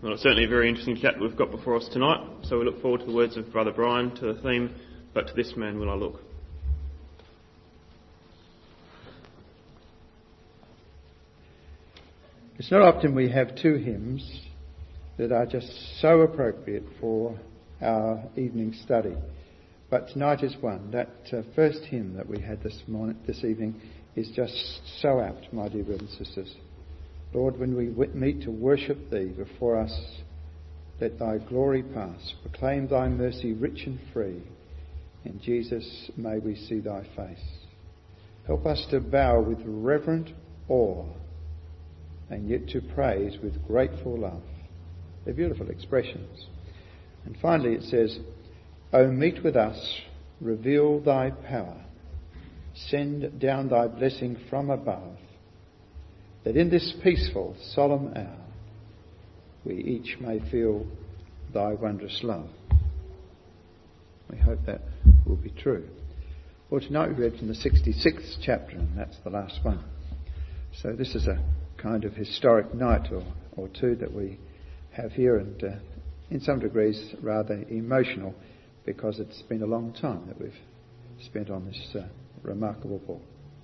Well, it's certainly a very interesting chat we've got before us tonight, so we look forward to the words of Brother Brian, to the theme, But to This Man Will I Look. It's not often we have two hymns that are just so appropriate for our evening study. But tonight is one. That first hymn that we had this evening is just so apt, my dear brothers and sisters. Lord, when we meet to worship Thee before us, let Thy glory pass. Proclaim Thy mercy rich and free. In Jesus, may we see Thy face. Help us to bow with reverent awe and yet to praise with grateful love. They're beautiful expressions. And finally it says, O meet with us, reveal Thy power. Send down Thy blessing from above, that in this peaceful, solemn hour we each may feel Thy wondrous love. We hope that will be true. Well, tonight we read from the 66th chapter, and that's the last one. So this is a kind of historic night or two that we have here, and in some degrees rather emotional, because it's been a long time that we've spent on this remarkable book.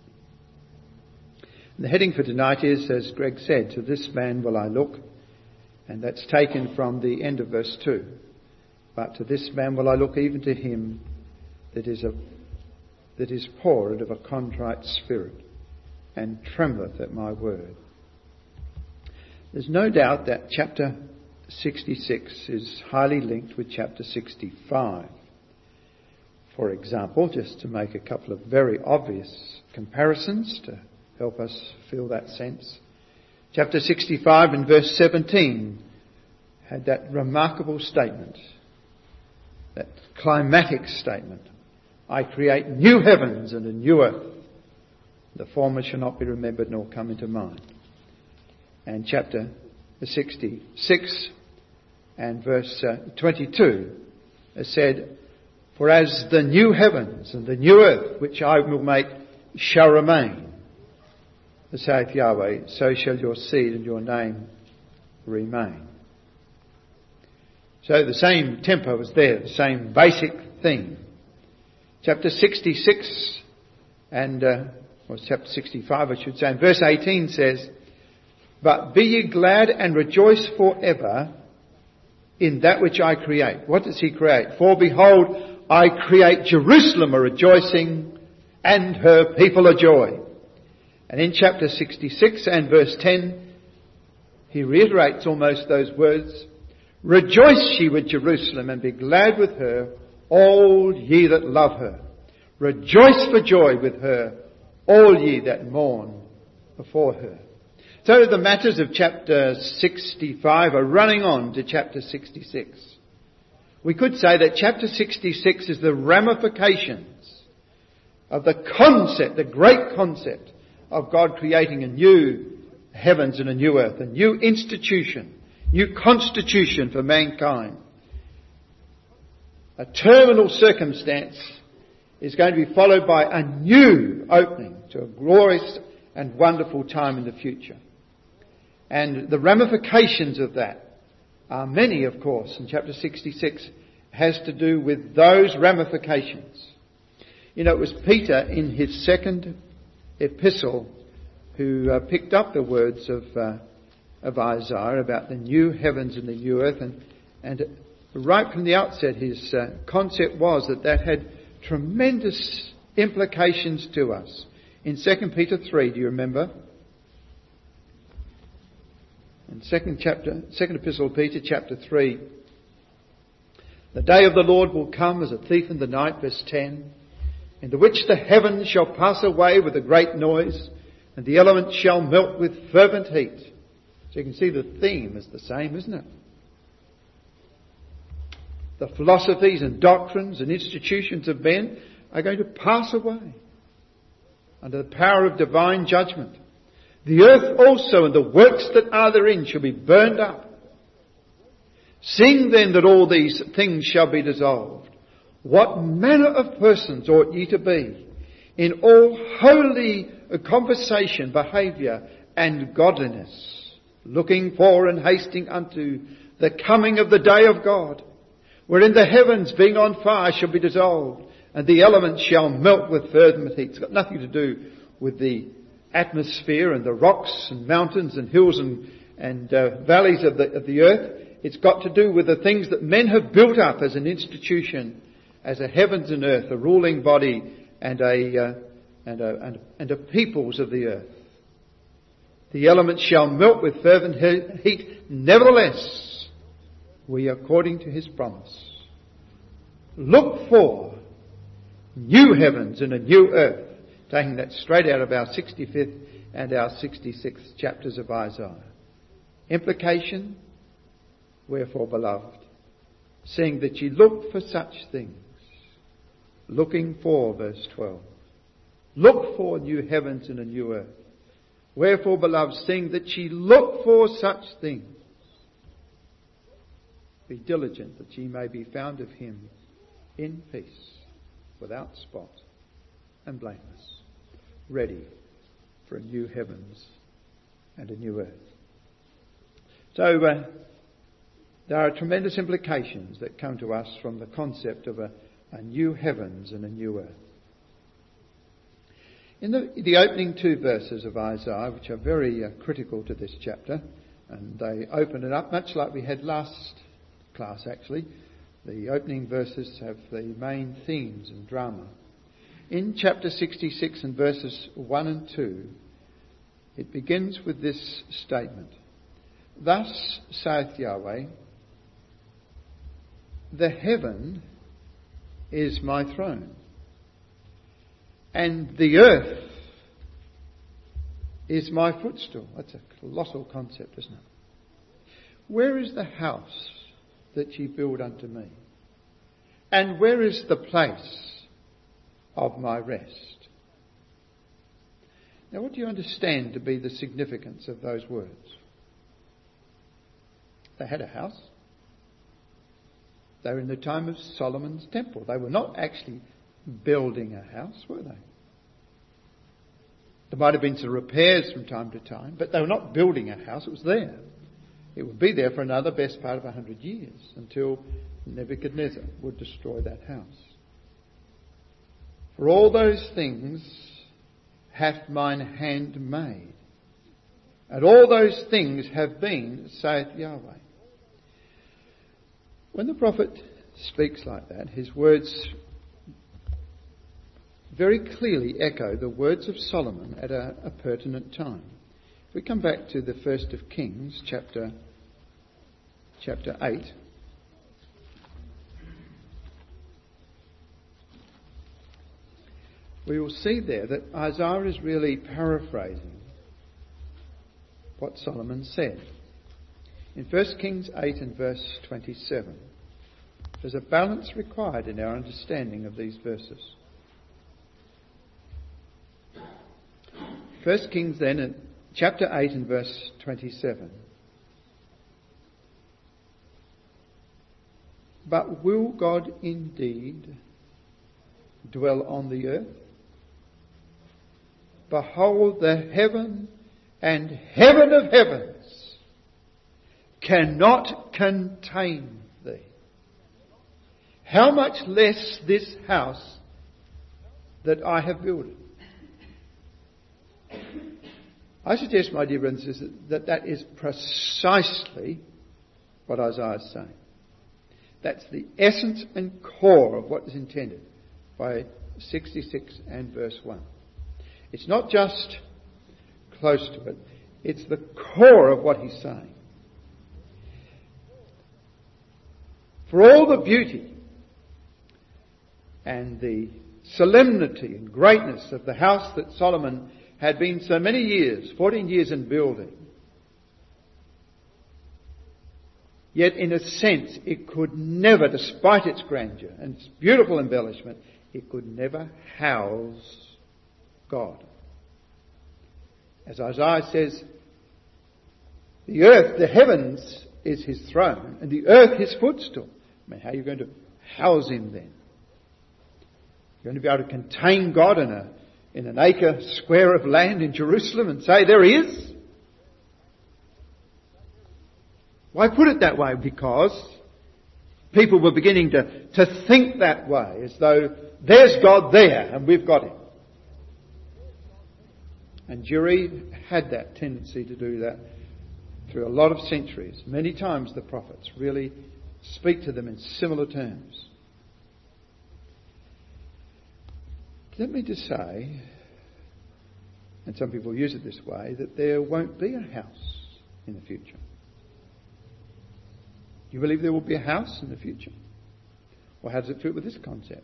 And the heading for tonight is, as Greg said, To This Man Will I Look, and that's taken from the end of verse 2. But to this man will I look, even to him that is poor and of a contrite spirit, and trembleth at my word. There's no doubt that chapter 66 is highly linked with chapter 65. For example, just to make a couple of very obvious comparisons to help us feel that sense. Chapter 65 and verse 17 had that remarkable statement, that climatic statement, I create new heavens and a new earth. The former shall not be remembered nor come into mind. And chapter 66 and verse 22 has said, For as the new heavens and the new earth which I will make shall remain, saith Yahweh, so shall your seed and your name remain. So the same tempo was there, the same basic thing. Chapter 66 and, chapter 65 I should say, and verse 18 says, But be ye glad and rejoice forever in that which I create. What does He create? For behold, I create Jerusalem a rejoicing and her people a joy. And in chapter 66 and verse 10, He reiterates almost those words, Rejoice ye with Jerusalem and be glad with her, all ye that love her. Rejoice for joy with her, all ye that mourn before her. So the matters of chapter 65 are running on to chapter 66. We could say that chapter 66 is the ramifications of the concept, the great concept of God creating a new heavens and a new earth, a new institution, new constitution for mankind. A terminal circumstance is going to be followed by a new opening to a glorious and wonderful time in the future. And the ramifications of that are many, of course, and chapter 66 has to do with those ramifications. You know, it was Peter in his second epistle who picked up the words of Isaiah about the new heavens and the new earth, and right from the outset his concept was that had tremendous implications to us. In 2 Peter 3, do you remember? In second epistle of Peter, chapter 3, the day of the Lord will come as a thief in the night, verse 10, in the which the heavens shall pass away with a great noise, and the elements shall melt with fervent heat. So you can see the theme is the same, isn't it? The philosophies and doctrines and institutions of men are going to pass away under the power of divine judgment. The earth also and the works that are therein shall be burned up. Seeing then that all these things shall be dissolved, what manner of persons ought ye to be in all holy conversation, behaviour and godliness, looking for and hasting unto the coming of the day of God, wherein the heavens being on fire shall be dissolved, and the elements shall melt with fervent heat. It's got nothing to do with the atmosphere and the rocks and mountains and hills and valleys of the earth. It's got to do with the things that men have built up as an institution, as a heavens and earth, a ruling body and a peoples of the earth. The elements shall melt with fervent heat. Nevertheless, we, according to his promise, look for new heavens and a new earth. Taking that straight out of our 65th and our 66th chapters of Isaiah. Implication, wherefore, beloved, seeing that ye look for such things, looking for, verse 12, look for new heavens and a new earth. Wherefore, beloved, seeing that ye look for such things, be diligent that ye may be found of him in peace, without spot and blameless, ready for a new heavens and a new earth. So there are tremendous implications that come to us from the concept of a new heavens and a new earth. In the opening two verses of Isaiah, which are very critical to this chapter, and they open it up much like we had last class actually. The opening verses have the main themes and drama. In chapter 66 and verses 1 and 2, it begins with this statement. Thus saith Yahweh, the heaven is my throne, and the earth is my footstool. That's a colossal concept, isn't it? Where is the house that ye build unto me? And where is the place of my rest? Now, what do you understand to be the significance of those words? They had a house. They were in the time of Solomon's temple. They were not actually building a house, were they? There might have been some repairs from time to time, but they were not building a house. It was there. It would be there for another best part of 100 years until Nebuchadnezzar would destroy that house. For all those things hath mine hand made, and all those things have been, saith Yahweh. When the prophet speaks like that, his words very clearly echo the words of Solomon at a pertinent time. If we come back to the first of Kings, chapter 8. We will see there that Isaiah is really paraphrasing what Solomon said. In 1 Kings 8 and verse 27, there's a balance required in our understanding of these verses. 1 Kings then, in chapter 8 and verse 27. But will God indeed dwell on the earth? Behold, the heaven and heaven of heavens cannot contain thee. How much less this house that I have builded? I suggest, my dear brothers and sisters, that is precisely what Isaiah is saying. That's the essence and core of what is intended by 66 and verse 1. It's not just close to it. It's the core of what he's saying. For all the beauty and the solemnity and greatness of the house that Solomon had been so many years, 14 years in building, yet in a sense it could never, despite its grandeur and its beautiful embellishment, it could never house God. As Isaiah says, the earth, the heavens, is his throne, and the earth his footstool. I mean, how are you going to house him then? You're going to be able to contain God in an acre square of land in Jerusalem and say, there he is? Why put it that way? Because people were beginning to think that way, as though there's God there and we've got him. And Jewry had that tendency to do that through a lot of centuries. Many times the prophets really speak to them in similar terms. Let me just say, and some people use it this way, that there won't be a house in the future. Do you believe there will be a house in the future? Or how does it fit with this concept?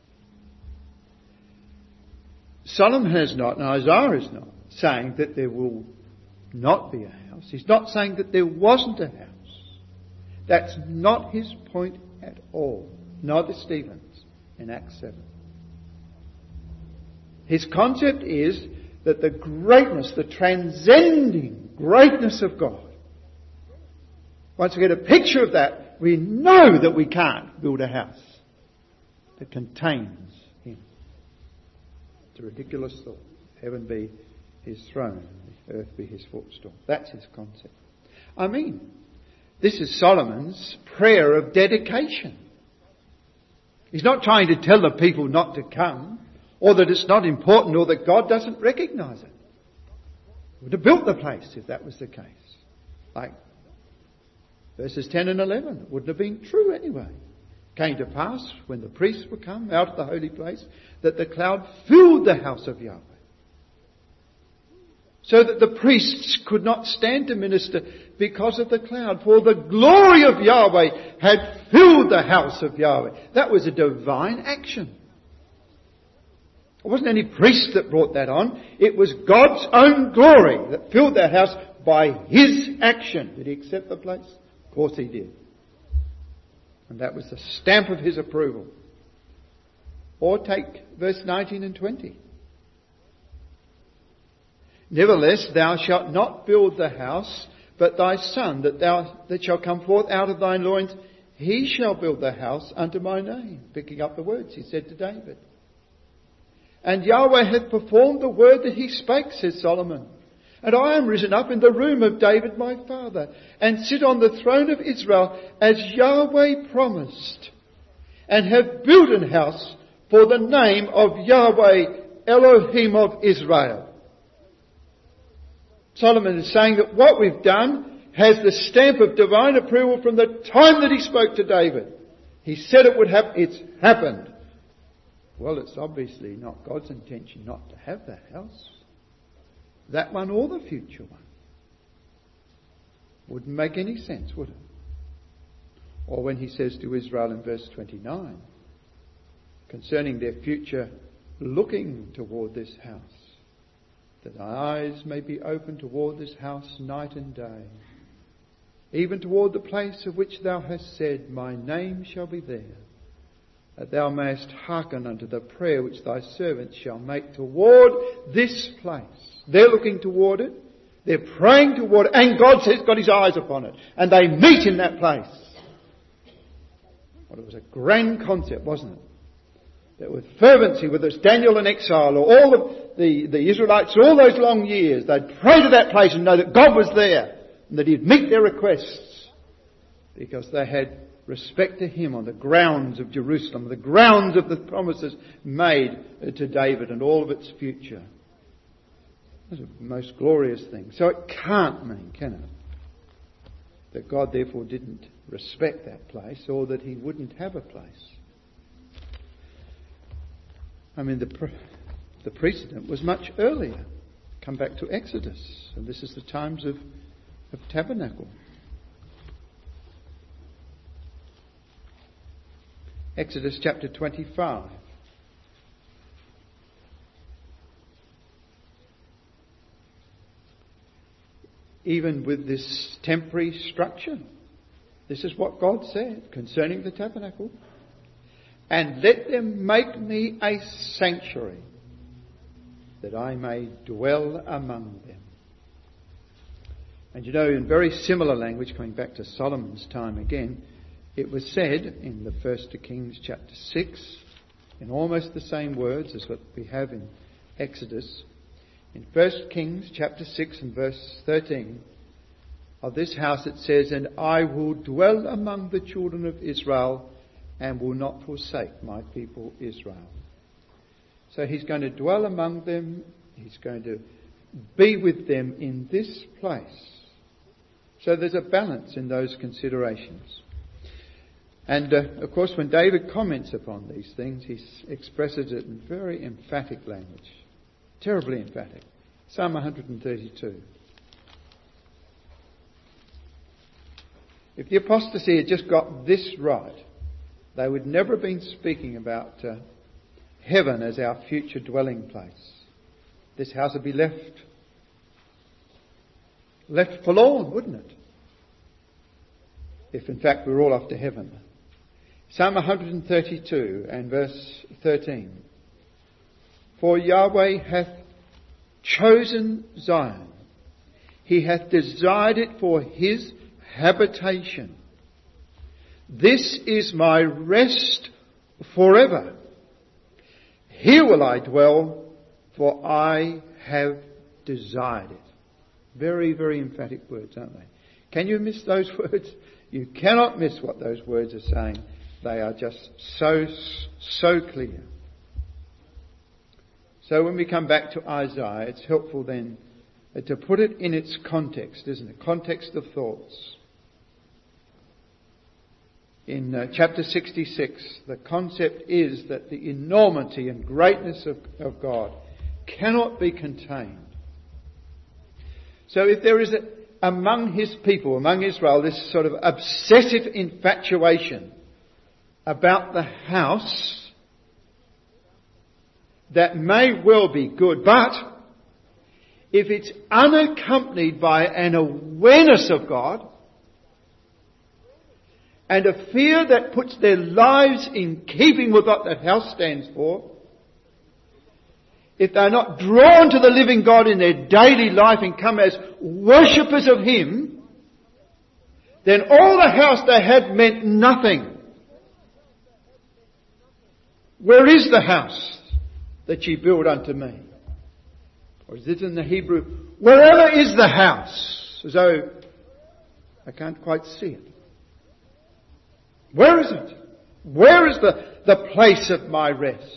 Solomon is not, and Isaiah is not, saying that there will not be a house. He's not saying that there wasn't a house. That's not his point at all. Neither Stephen's in Acts 7. His concept is that the greatness, the transcending greatness of God, once we get a picture of that, we know that we can't build a house that contains him. It's a ridiculous thought. Heaven be his throne, the earth be his footstool. That's his concept. I mean, this is Solomon's prayer of dedication. He's not trying to tell the people not to come, or that it's not important, or that God doesn't recognise it. He would have built the place if that was the case. Like verses 10 and 11. It wouldn't have been true anyway. It came to pass, when the priests were come out of the holy place, that the cloud filled the house of Yahweh, so that the priests could not stand to minister because of the cloud. For the glory of Yahweh had filled the house of Yahweh. That was a divine action. It wasn't any priest that brought that on. It was God's own glory that filled that house by his action. Did he accept the place? Of course he did. And that was the stamp of his approval. Or take verse 19 and 20. Nevertheless, thou shalt not build the house, but thy son, that shall come forth out of thine loins, he shall build the house unto my name. Picking up the words he said to David. And Yahweh hath performed the word that he spake, says Solomon. And I am risen up in the room of David my father, and sit on the throne of Israel, as Yahweh promised, and have built an house for the name of Yahweh Elohim of Israel. Solomon is saying that what we've done has the stamp of divine approval from the time that he spoke to David. He said it would happen. It's happened. Well, it's obviously not God's intention not to have that house. That one or the future one. Wouldn't make any sense, would it? Or when he says to Israel in verse 29, concerning their future looking toward this house, that thy eyes may be open toward this house night and day, even toward the place of which thou hast said, my name shall be there, that thou mayest hearken unto the prayer which thy servants shall make toward this place. They're looking toward it, they're praying toward it, and God has got his eyes upon it, and they meet in that place. Well, it was a grand concept, wasn't it? That with fervency, whether it's Daniel in exile or all of the Israelites, all those long years, they'd pray to that place and know that God was there and that he'd meet their requests because they had respect to him on the grounds of Jerusalem, the grounds of the promises made to David and all of its future. That's a most glorious thing. So it can't mean, can it, that God therefore didn't respect that place or that he wouldn't have a place. I mean, the precedent was much earlier. Come back to Exodus, and this is the times of tabernacle. Exodus chapter 25. Even with this temporary structure, this is what God said concerning the tabernacle. And let them make me a sanctuary, that I may dwell among them. And you know, in very similar language, coming back to Solomon's time again, it was said in the 1 Kings chapter 6, in almost the same words as what we have in Exodus. In 1 Kings chapter 6 and verse 13, of this house it says, "And I will dwell among the children of Israel and will not forsake my people Israel." So he's going to dwell among them. He's going to be with them in this place. So there's a balance in those considerations. And of course, when David comments upon these things, he expresses it in very emphatic language. Terribly emphatic. Psalm 132. If the apostasy had just got this right, they would never have been speaking about heaven as our future dwelling place. This house would be left forlorn, wouldn't it? If in fact we're all off to heaven. Psalm 132 and verse 13. For Yahweh hath chosen Zion. He hath desired it for his habitation. This is my rest forever. Here will I dwell, for I have desired it. Very, very emphatic words, aren't they? Can you miss those words? You cannot miss what those words are saying. They are just so clear. So when we come back to Isaiah, it's helpful then to put it in its context, isn't it? Context of thoughts. In chapter 66, the concept is that the enormity and greatness of God cannot be contained. So if there is among his people, among Israel, this sort of obsessive infatuation about the house, that may well be good, but if it's unaccompanied by an awareness of God and a fear that puts their lives in keeping with what that house stands for, if they're not drawn to the living God in their daily life and come as worshippers of him, then all the house they had meant nothing. Where is the house that ye build unto me? Or is it in the Hebrew, wherever is the house? As though I can't quite see it. Where is it? Where is the place of my rest?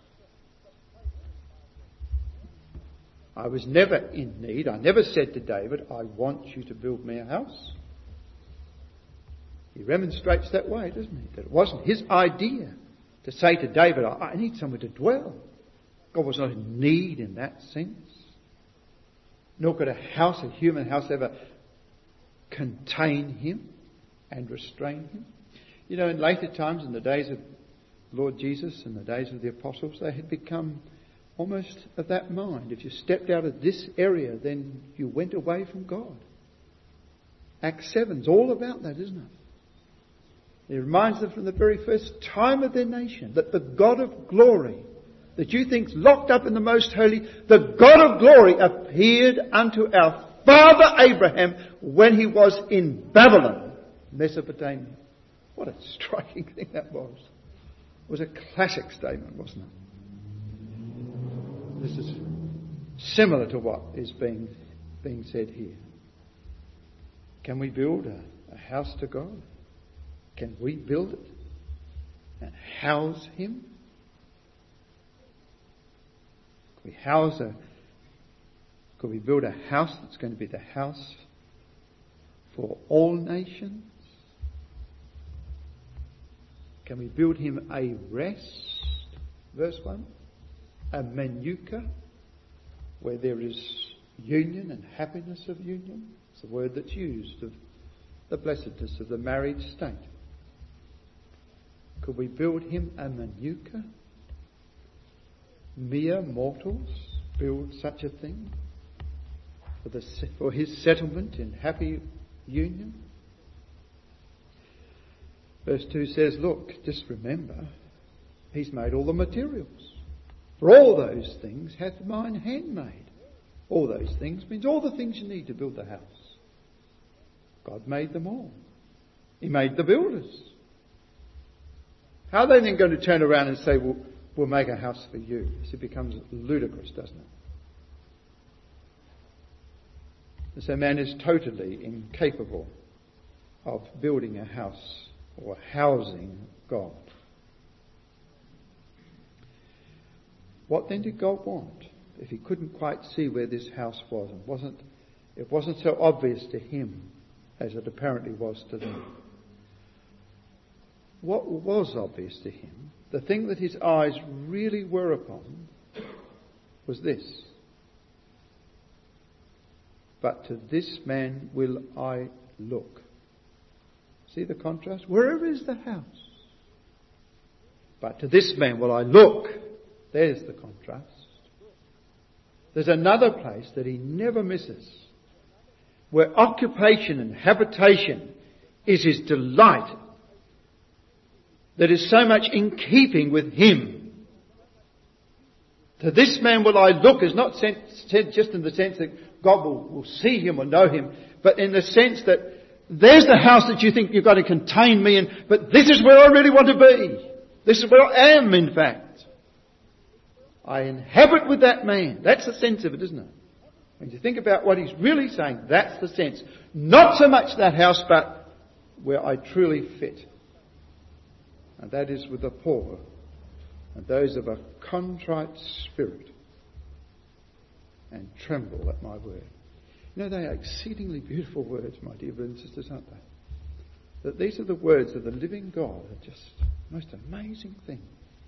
I was never in need. I never said to David, I want you to build me a house. He remonstrates that way, doesn't he? That it wasn't his idea to say to David, I need somewhere to dwell. God was not in need in that sense. Nor could a house, a human house, ever contain him and restrain him. You know, in later times, in the days of Lord Jesus and the days of the apostles, they had become almost of that mind. If you stepped out of this area, then you went away from God. Acts 7's all about that, isn't it? It reminds them from the very first time of their nation that the God of glory, that you think's locked up in the most holy, the God of glory appeared unto our father Abraham when he was in Babylon, Mesopotamia. What a striking thing that was. It was a classic statement, wasn't it? This is similar to what is being said here. Can we build a house to God? Can we build it and house him? Could we build a house that's going to be the house for all nations? Can we build him a rest? Verse 1. A manuka, where there is union and happiness of union. It's the word that's used of the blessedness of the married state. Could we build him a manuka? Mere mortals build such a thing for his settlement in happy union? Verse 2 says, look, just remember, he's made all the materials. For all those things hath mine hand made. All those things means all the things you need to build the house. God made them all. He made the builders. How are they then going to turn around and say, we'll make a house for you? It becomes ludicrous, doesn't it? So man is totally incapable of building a house or housing God. What then did God want if he couldn't quite see where this house was and it wasn't so obvious to him as it apparently was to them? What was obvious to him, the thing that his eyes really were upon, was this: but to this man will I look. See the contrast? Wherever is the house? But to this man will I look. There's the contrast. There's another place that he never misses, where occupation and habitation is his delight, that is so much in keeping with him. To this man will I look is not said just in the sense that God will see him or know him, but in the sense that there's the house that you think you've got to contain me in, but this is where I really want to be. This is where I am, in fact. I inhabit with that man. That's the sense of it, isn't it? When you think about what he's really saying, that's the sense. Not so much that house, but where I truly fit. And that is with the poor and those of a contrite spirit, and tremble at my word. You know, they are exceedingly beautiful words, my dear brothers and sisters, aren't they? That these are the words of the living God are just the most amazing thing.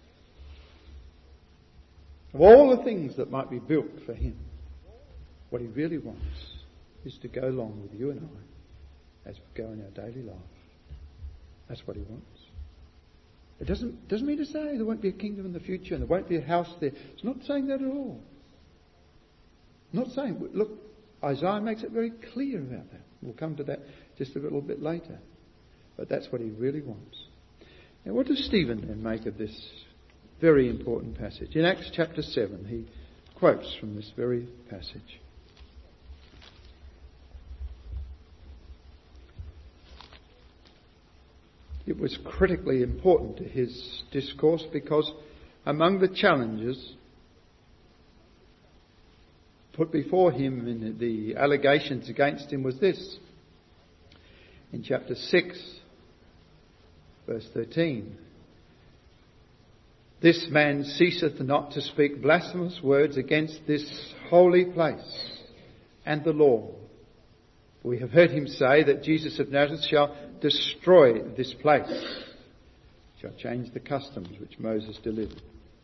Of all the things that might be built for him, what he really wants is to go along with you and I as we go in our daily life. That's what he wants. It doesn't mean to say there won't be a kingdom in the future and there won't be a house there. It's not saying that at all. Not saying, look, Isaiah makes it very clear about that. We'll come to that just a little bit later. But that's what he really wants. Now, what does Stephen then make of this very important passage? In Acts chapter 7, he quotes from this very passage. It was critically important to his discourse because among the challenges put before him in the allegations against him was this. In chapter 6, verse 13. This man ceaseth not to speak blasphemous words against this holy place and the law. We have heard him say that Jesus of Nazareth shall destroy this place, shall change the customs which Moses delivered.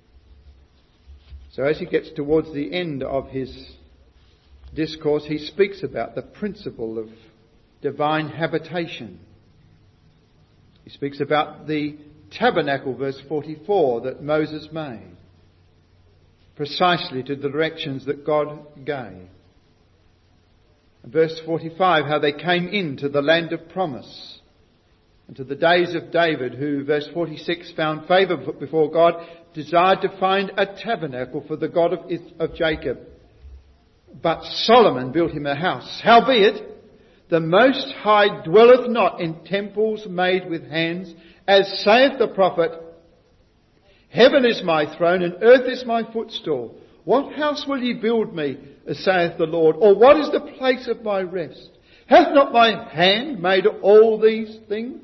So as he gets towards the end of his discourse, he speaks about the principle of divine habitation. He speaks about the tabernacle, verse 44, that Moses made, precisely to the directions that God gave. And verse 45, how they came into the land of promise, and to the days of David, who, verse 46, found favour before God, desired to find a tabernacle for the God of Jacob. But Solomon built him a house. Howbeit, the Most High dwelleth not in temples made with hands, as saith the prophet, Heaven is my throne, and earth is my footstool. What house will ye build me, as saith the Lord? Or what is the place of my rest? Hath not my hand made all these things?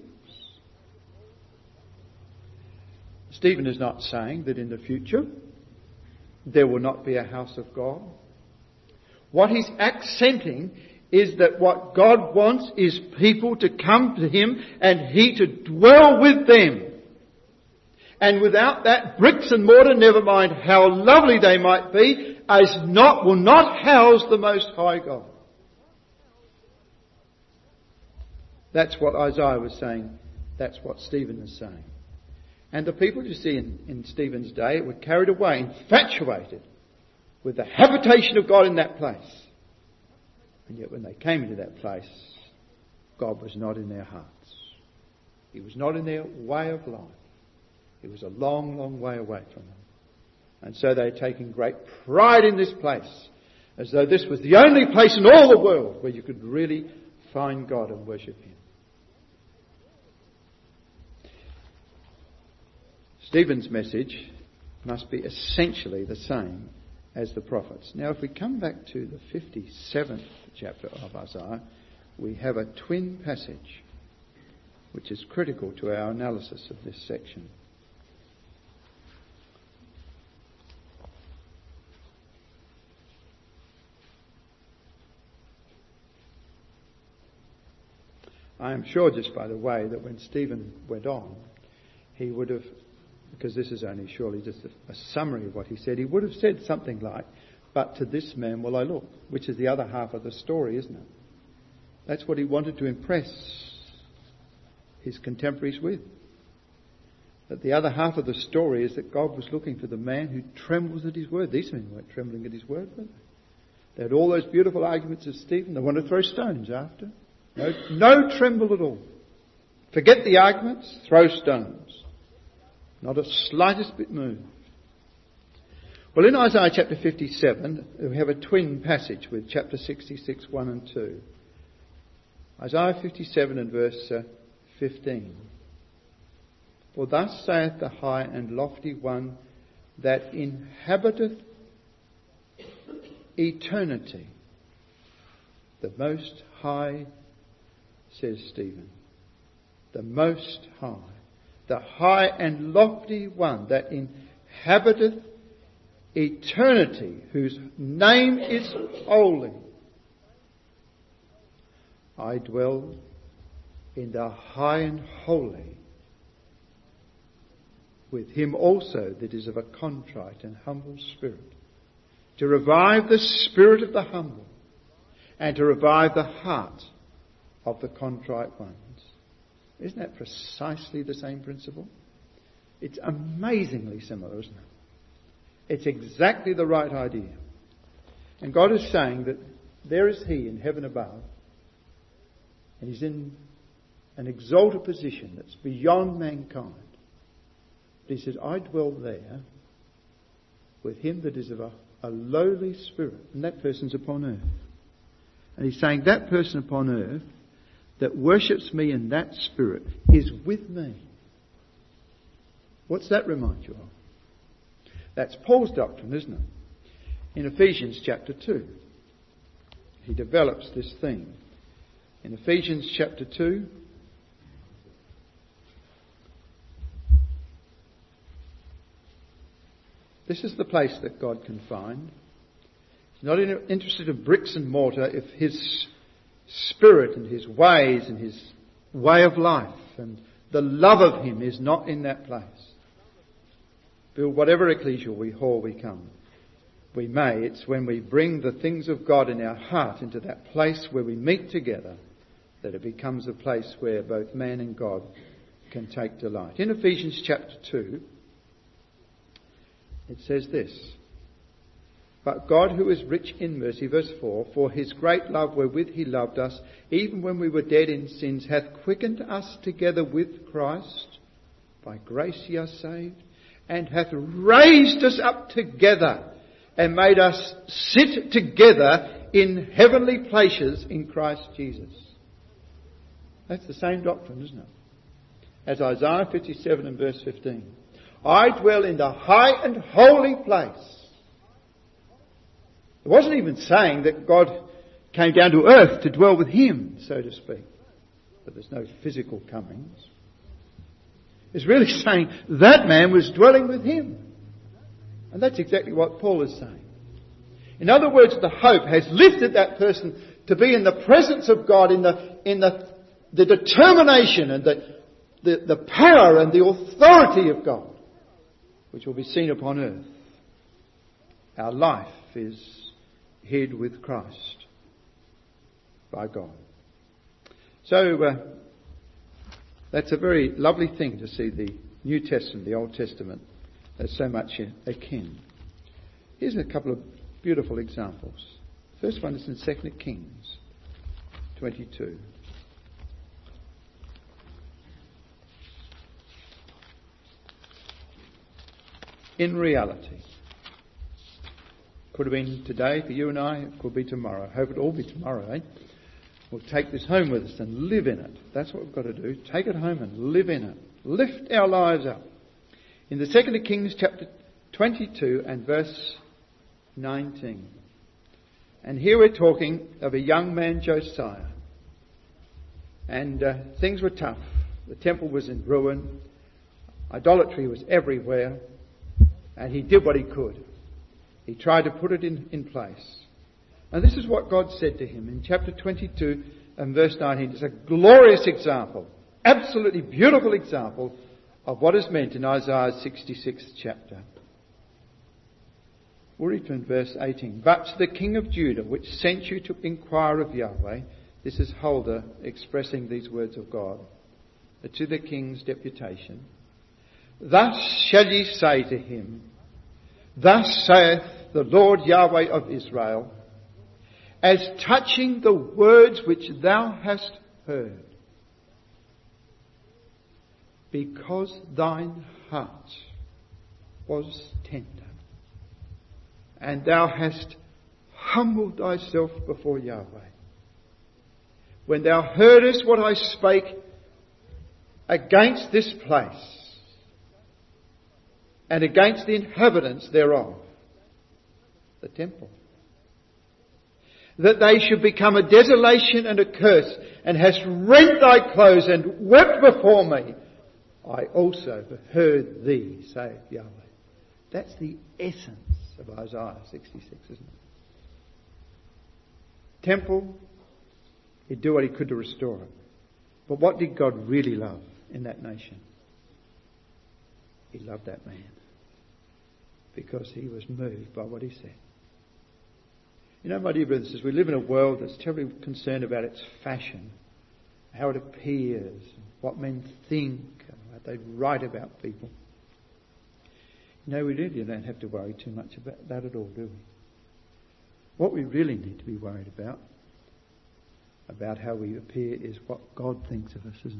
Stephen is not saying that in the future there will not be a house of God. What he's accenting is that what God wants is people to come to him and he to dwell with them. And without that, bricks and mortar, never mind how lovely they might be, will not house the Most High God. That's what Isaiah was saying. That's what Stephen is saying. And the people, you see, in Stephen's day, were carried away, infatuated with the habitation of God in that place. And yet when they came into that place, God was not in their hearts. He was not in their way of life. He was a long, long way away from them. And so they had taken great pride in this place, as though this was the only place in all the world where you could really find God and worship Him. Stephen's message must be essentially the same as the prophets. Now, if we come back to the 57th chapter of Isaiah, we have a twin passage which is critical to our analysis of this section. I am sure, just by the way, that when Stephen went on, he would have, because this is only surely just a summary of what he said, he would have said something like, "But to this man will I look," which is the other half of the story, isn't it? That's what he wanted to impress his contemporaries with. That the other half of the story is that God was looking for the man who trembles at his word. These men weren't trembling at his word, were they? They had all those beautiful arguments of Stephen. They wanted to throw stones after. No tremble at all. Forget the arguments, throw stones. Not a slightest bit moved. Well, in Isaiah chapter 57, we have a twin passage with chapter 66, 1 and 2. Isaiah 57 and verse 15. For thus saith the high and lofty one that inhabiteth eternity. The Most High, says Stephen. The Most High. The high and lofty one that inhabiteth eternity, whose name is holy. I dwell in the high and holy, with him also that is of a contrite and humble spirit, to revive the spirit of the humble, and to revive the heart of the contrite ones. Isn't that precisely the same principle? It's amazingly similar, isn't it? It's exactly the right idea. And God is saying that there is He in heaven above, and He's in an exalted position that's beyond mankind. But He says, I dwell there with him that is of a lowly spirit, and that person's upon earth. And He's saying that person upon earth that worships me in that spirit is with me. What's that remind you of? That's Paul's doctrine, isn't it? In Ephesians chapter 2. He develops this theme. In Ephesians chapter 2, this is the place that God can find. He's not interested in bricks and mortar if His spirit and His ways and His way of life and the love of Him is not in that place. Build whatever ecclesial hall we may. It's when we bring the things of God in our heart into that place where we meet together that it becomes a place where both man and God can take delight. In Ephesians chapter 2, it says this, but God, who is rich in mercy, verse 4, for His great love wherewith He loved us, even when we were dead in sins, hath quickened us together with Christ. By grace ye are saved, and hath raised us up together, and made us sit together in heavenly places in Christ Jesus. That's the same doctrine, isn't it? As Isaiah 57 and verse 15. I dwell in the high and holy place. It wasn't even saying that God came down to earth to dwell with Him, so to speak. But there's no physical comings. It's really saying that man was dwelling with Him. And that's exactly what Paul is saying. In other words, the hope has lifted that person to be in the presence of God, in the determination and the power and the authority of God, which will be seen upon earth. Our life is hid with Christ by God. So that's a very lovely thing to see the New Testament, the Old Testament, as so much akin. Here's a couple of beautiful examples. The first one is in 2 Kings 22. In reality, could have been today for you and I, it could be tomorrow. I hope it'll all be tomorrow, eh? We'll take this home with us and live in it. That's what we've got to do. Take it home and live in it. Lift our lives up. In the 2 Kings chapter 22 and verse 19. And here we're talking of a young man, Josiah. And things were tough. The temple was in ruin. Idolatry was everywhere. And he did what he could. He tried to put it in place. And this is what God said to him in chapter 22 and verse 19. It's a glorious example, absolutely beautiful example of what is meant in Isaiah's 66th chapter. We'll read from verse 18. But the king of Judah, which sent you to inquire of Yahweh, this is Huldah expressing these words of God to the king's deputation. Thus shall ye say to him, Thus saith the Lord Yahweh of Israel, as touching the words which thou hast heard, because thine heart was tender, and thou hast humbled thyself before Yahweh, when thou heardest what I spake against this place, and against the inhabitants thereof, the temple, that they should become a desolation and a curse, and hast rent thy clothes and wept before me, I also have heard thee, saith Yahweh. That's the essence of Isaiah 66, isn't it? Temple, he'd do what he could to restore it. But what did God really love in that nation? He loved that man because he was moved by what he said. You know, my dear brothers and sisters, we live in a world that's terribly concerned about its fashion, how it appears, what men think, and what they write about people. No, we really don't have to worry too much about that at all, do we? What we really need to be worried about how we appear, is what God thinks of us, isn't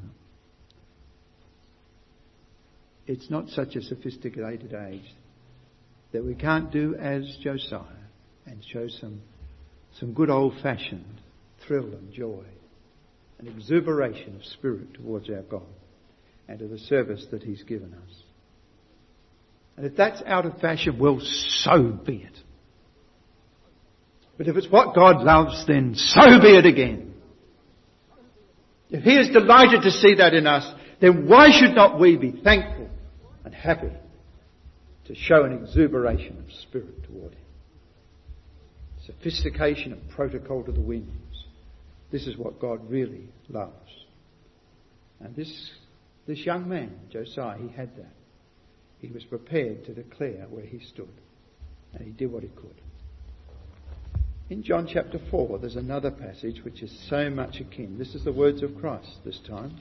it? It's not such a sophisticated age that we can't do as Josiah and show some good old-fashioned thrill and joy and exuberation of spirit towards our God and to the service that He's given us. And if that's out of fashion, well, so be it. But if it's what God loves, then so be it again. If He is delighted to see that in us, then why should not we be thankful and happy to show an exuberation of spirit toward Him? Sophistication and protocol to the winds. This is what God really loves. And this young man, Josiah, he had that. He was prepared to declare where he stood. And he did what he could. In John chapter 4, there's another passage which is so much akin. This is the words of Christ this time.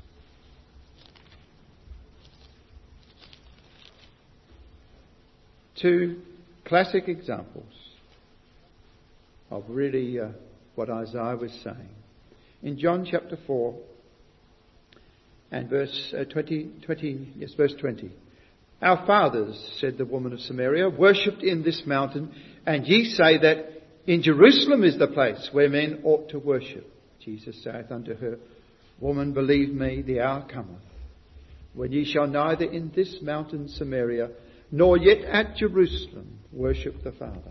Two classic examples of really what Isaiah was saying. In John chapter 4 and verse 20. Our fathers, said the woman of Samaria, worshipped in this mountain, and ye say that in Jerusalem is the place where men ought to worship. Jesus saith unto her, Woman, believe me, the hour cometh, when ye shall neither in this mountain Samaria, nor yet at Jerusalem worship the Father.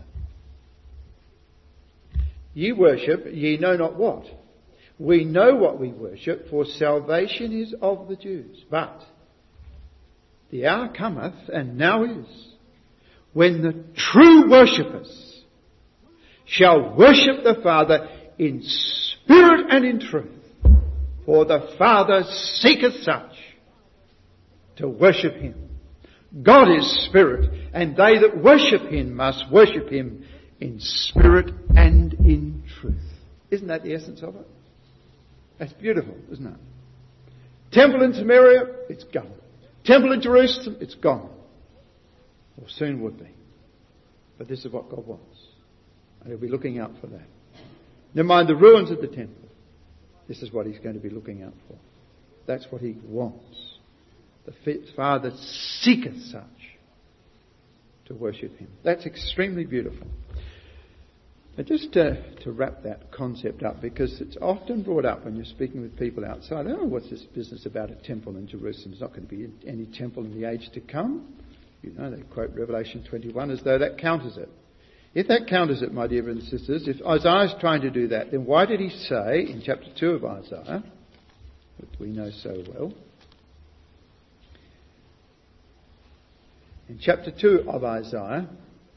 Ye worship, ye know not what. We know what we worship, for salvation is of the Jews. But the hour cometh, and now is, when the true worshippers shall worship the Father in spirit and in truth. For the Father seeketh such to worship Him. God is spirit, and they that worship Him must worship Him in spirit and in truth. Isn't that the essence of it? That's beautiful, isn't it? Temple in Samaria, it's gone. Temple in Jerusalem, it's gone. Or soon would be. But this is what God wants. And He'll be looking out for that. Never mind the ruins of the temple. This is what He's going to be looking out for. That's what He wants. The Father seeketh such to worship Him. That's extremely beautiful. But just to wrap that concept up, because it's often brought up when you're speaking with people outside. Oh, what's this business about a temple in Jerusalem? There's not going to be any temple in the age to come. You know, they quote Revelation 21 as though that counters it. If that counters it, my dear brothers and sisters, if Isaiah is trying to do that, then why did he say in chapter 2 of Isaiah, that we know so well, in chapter 2 of Isaiah,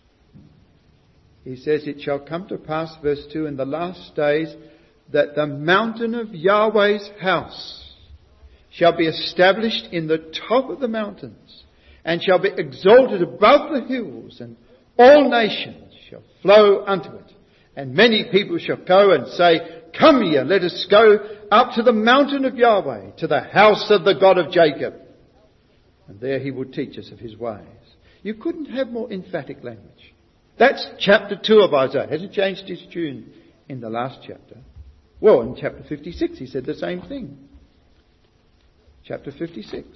he says, "It shall come to pass," verse 2, "in the last days, that the mountain of Yahweh's house shall be established in the top of the mountains, and shall be exalted above the hills, and all nations shall flow unto it. And many people shall go and say, Come ye, let us go up to the mountain of Yahweh, to the house of the God of Jacob. And there he will teach us of his ways." You couldn't have more emphatic language. That's chapter 2 of Isaiah. It hasn't changed his tune in the last chapter. Well, in chapter 56 he said the same thing. Chapter 56.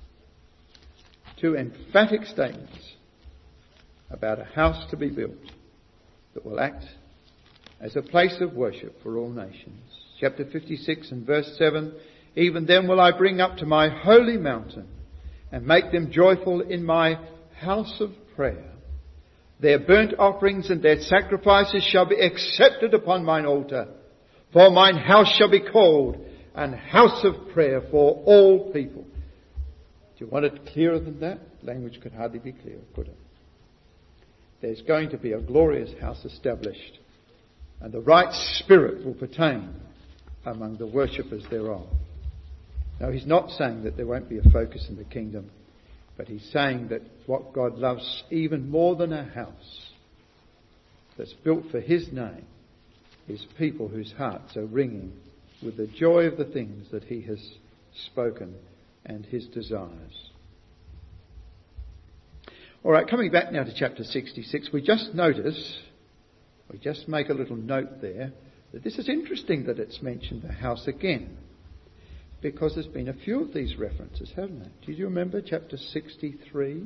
2 emphatic statements about a house to be built that will act as a place of worship for all nations. Chapter 56 and verse 7, "Even them will I bring up to my holy mountain and make them joyful in my house of prayer. Their burnt offerings and their sacrifices shall be accepted upon mine altar. For mine house shall be called an house of prayer for all people." Do you want it clearer than that? Language could hardly be clearer, could it? There's going to be a glorious house established, and the right spirit will pertain among the worshippers thereof. Now, he's not saying that there won't be a focus in the kingdom, but he's saying that what God loves even more than a house that's built for his name is people whose hearts are ringing with the joy of the things that he has spoken and his desires. All right, coming back now to chapter 66, we just make a little note there that this is interesting that it's mentioned the house again, because there's been a few of these references, haven't there? Do you remember chapter 63?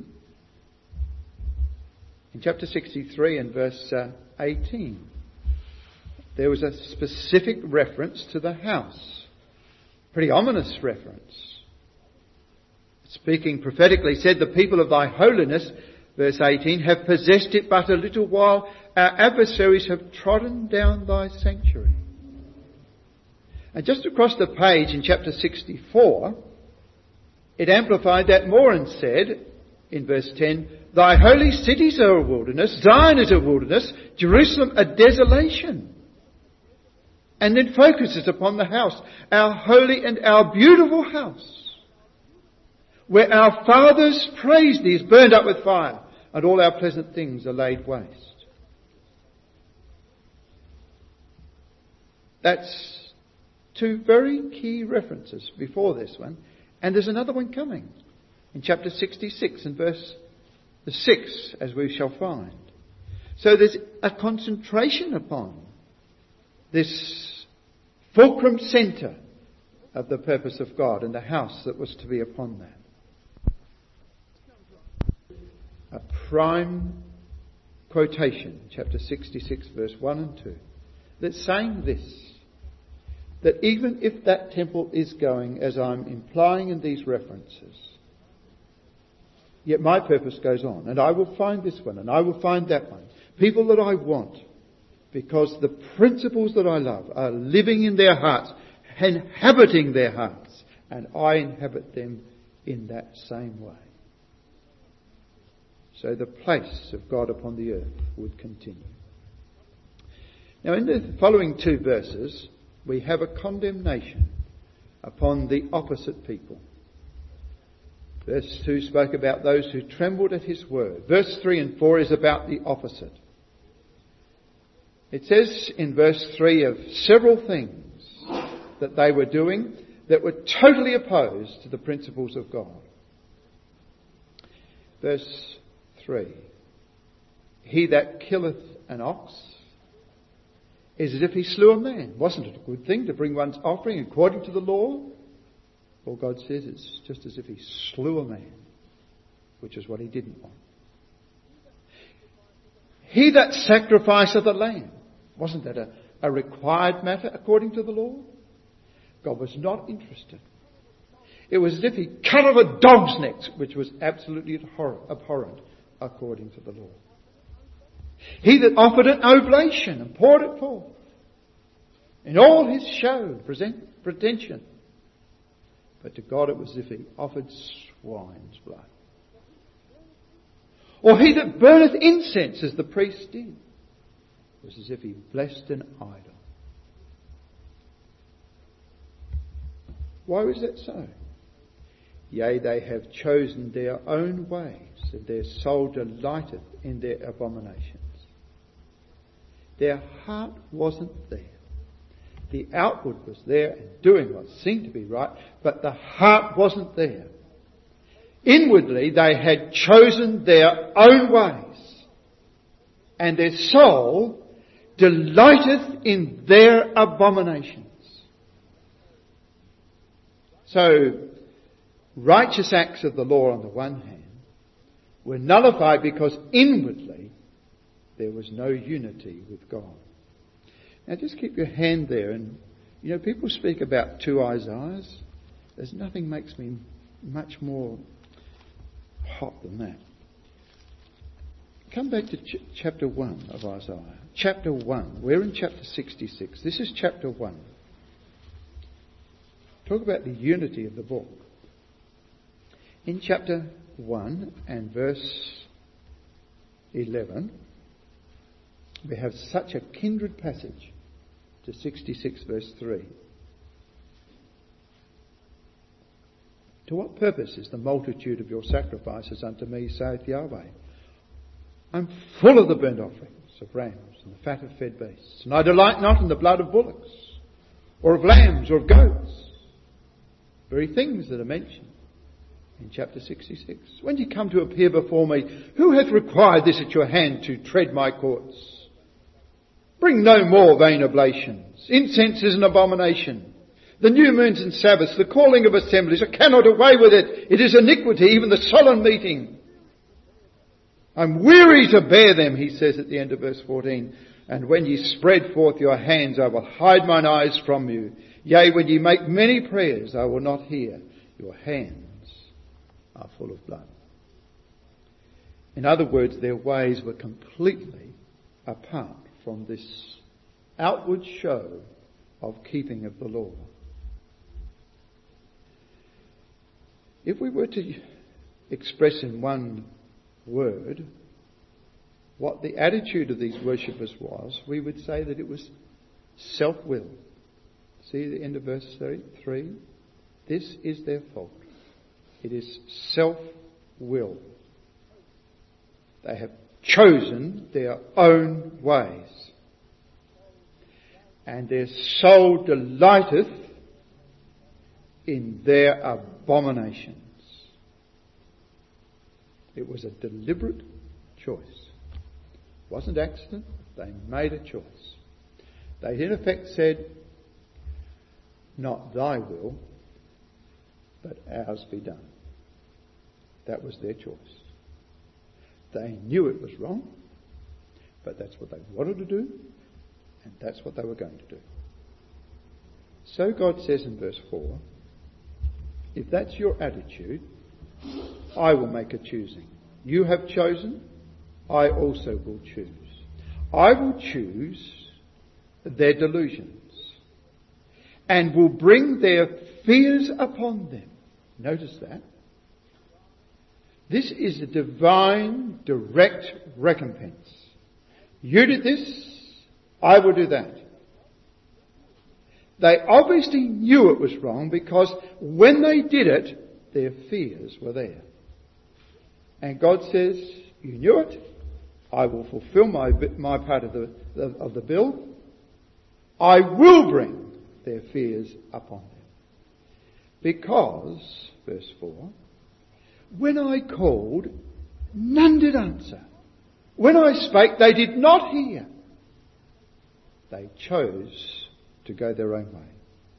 In chapter 63 and verse 18, there was a specific reference to the house. Pretty ominous reference. Speaking prophetically, said, "The people of thy holiness," verse 18, "have possessed it but a little while. Our adversaries have trodden down thy sanctuary." And just across the page in chapter 64, it amplified that more and said, in verse 10, "Thy holy cities are a wilderness, Zion is a wilderness, Jerusalem a desolation." And then focuses upon the house, our holy and our beautiful house, where our fathers praised thee, is burned up with fire, and all our pleasant things are laid waste. That's two very key references before this one. And there's another one coming in chapter 66 and verse 6, as we shall find. So there's a concentration upon this fulcrum centre of the purpose of God and the house that was to be upon that. A prime quotation, chapter 66, verse 1 and 2, that's saying this, that even if that temple is going, as I'm implying in these references, yet my purpose goes on, and I will find this one, and I will find that one. People that I want, because the principles that I love are living in their hearts, inhabiting their hearts, and I inhabit them in that same way. So the place of God upon the earth would continue. Now in the following two verses, we have a condemnation upon the opposite people. Verse 2 spoke about those who trembled at his word. Verse 3 and 4 is about the opposite. It says in verse 3 of several things that they were doing that were totally opposed to the principles of God. Verse 3. He that killeth an ox is as if he slew a man. Wasn't it a good thing to bring one's offering according to the law? Well, God says it's just as if he slew a man, which is what he didn't want. He that sacrificeth a lamb. Wasn't that a required matter according to the law? God was not interested. It was as if he cut off a dog's neck, which was absolutely abhorrent according to the law. He that offered an oblation and poured it forth in all his show, pretension. But to God it was as if he offered swine's blood. Or he that burneth incense as the priest did, was as if he blessed an idol. Why was that so? Yea, they have chosen their own ways, and their soul delighteth in their abominations. Their heart wasn't there. The outward was there and doing what seemed to be right, but the heart wasn't there. Inwardly they had chosen their own ways, and their soul delighteth in their abominations. So, righteous acts of the law on the one hand were nullified because inwardly there was no unity with God. Now just keep your hand there, and people speak about two Isaiahs. There's nothing makes me much more hot than that. Come back to chapter 1 of Isaiah. Chapter 1. We're in chapter 66. This is chapter 1. Talk about the unity of the book. In chapter 1 and verse 11, we have such a kindred passage to 66 verse 3. To what purpose is the multitude of your sacrifices unto me, saith Yahweh? I'm full of the burnt offerings of rams and the fat of fed beasts, and I delight not in the blood of bullocks, or of lambs, or of goats. Very things that are mentioned in chapter 66. When you come to appear before me, who hath required this at your hand to tread my courts? Bring no more vain oblations. Incense is an abomination. The new moons and Sabbaths, the calling of assemblies, I cannot away with it. It is iniquity, even the solemn meeting. I'm weary to bear them, he says at the end of verse 14. And when ye spread forth your hands, I will hide mine eyes from you. Yea, when ye make many prayers, I will not hear. Your hands are full of blood. In other words, their ways were completely apart from this outward show of keeping of the law. If we were to express in one word what the attitude of these worshippers was, we would say that it was self-will. See the end of verse 3? This is their fault. It is self-will. They have chosen their own ways, and their soul delighteth in their abominations. It was a deliberate choice. It wasn't accident. They made a choice. They in effect said, not thy will, but ours be done. That was their choice. They knew it was wrong, but that's what they wanted to do, and that's what they were going to do. So God says in verse 4, if that's your attitude, I will make a choosing. You have chosen, I also will choose. I will choose their delusions and will bring their fears upon them. Notice that. This is a divine, direct recompense. You did this, I will do that. They obviously knew it was wrong because when they did it, their fears were there. And God says, you knew it, I will fulfill my part of the bill. I will bring their fears upon them. Because, verse 4, when I called, none did answer. When I spake, they did not hear. They chose to go their own way.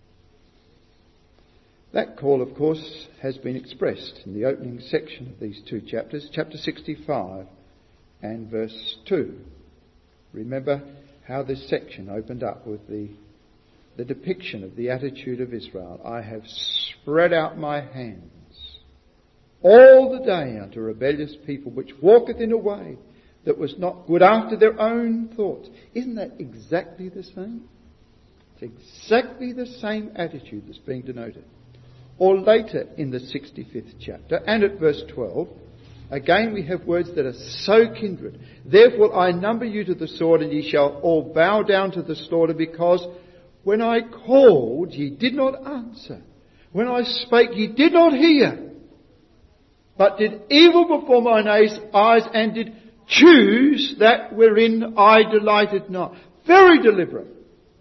That call, of course, has been expressed in the opening section of these two chapters, chapter 65 and verse 2. Remember how this section opened up with the depiction of the attitude of Israel. I have spread out my hands all the day unto rebellious people, which walketh in a way that was not good after their own thoughts. Isn't that exactly the same? It's exactly the same attitude that's being denoted. Or later in the 65th chapter, and at verse 12, again we have words that are so kindred. Therefore I number you to the sword, and ye shall all bow down to the slaughter, because when I called, ye did not answer. When I spake, ye did not hear, but did evil before mine eyes, and did choose that wherein I delighted not. Very deliberate.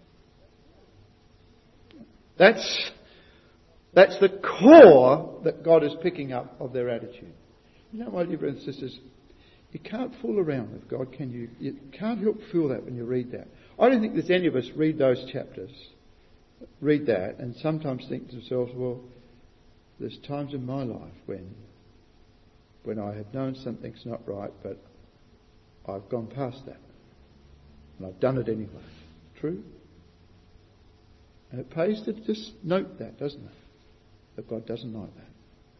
That's the core that God is picking up of their attitude. You know, my dear brothers and sisters, you can't fool around with God, can you? You can't help feel that when you read that. I don't think there's any of us read those chapters, read that, and sometimes think to themselves, well, there's times in my life when I have known something's not right, but I've gone past that. And I've done it anyway. True? And it pays to just note that, doesn't it? That God doesn't like that.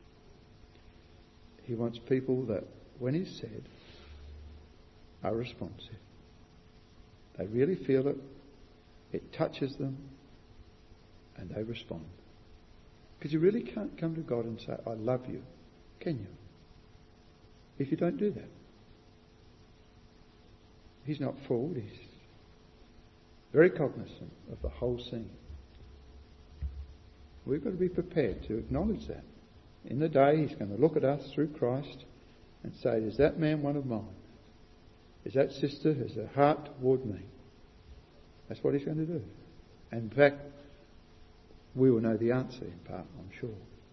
He wants people that, when He's said, are responsive. They really feel it. It touches them. And they respond. Because you really can't come to God and say, I love you. Can you? If you don't do that. He's not fooled. He's very cognizant of the whole scene. We've got to be prepared to acknowledge that. In the day, He's going to look at us through Christ and say, is that man one of mine? Is that sister, has her heart toward me? That's what He's going to do. And in fact, we will know the answer in part, I'm sure.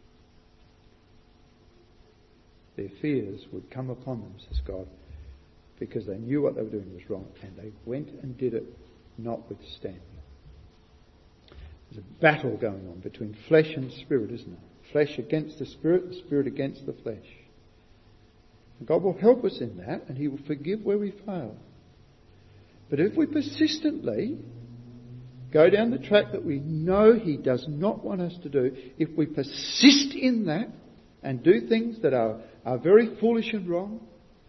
Their fears would come upon them, says God, because they knew what they were doing was wrong, and they went and did it notwithstanding. There's a battle going on between flesh and spirit, isn't it? Flesh against the spirit against the flesh. And God will help us in that, and He will forgive where we fail. But if we persistently go down the track that we know He does not want us to do, if we persist in that and do things that are very foolish and wrong,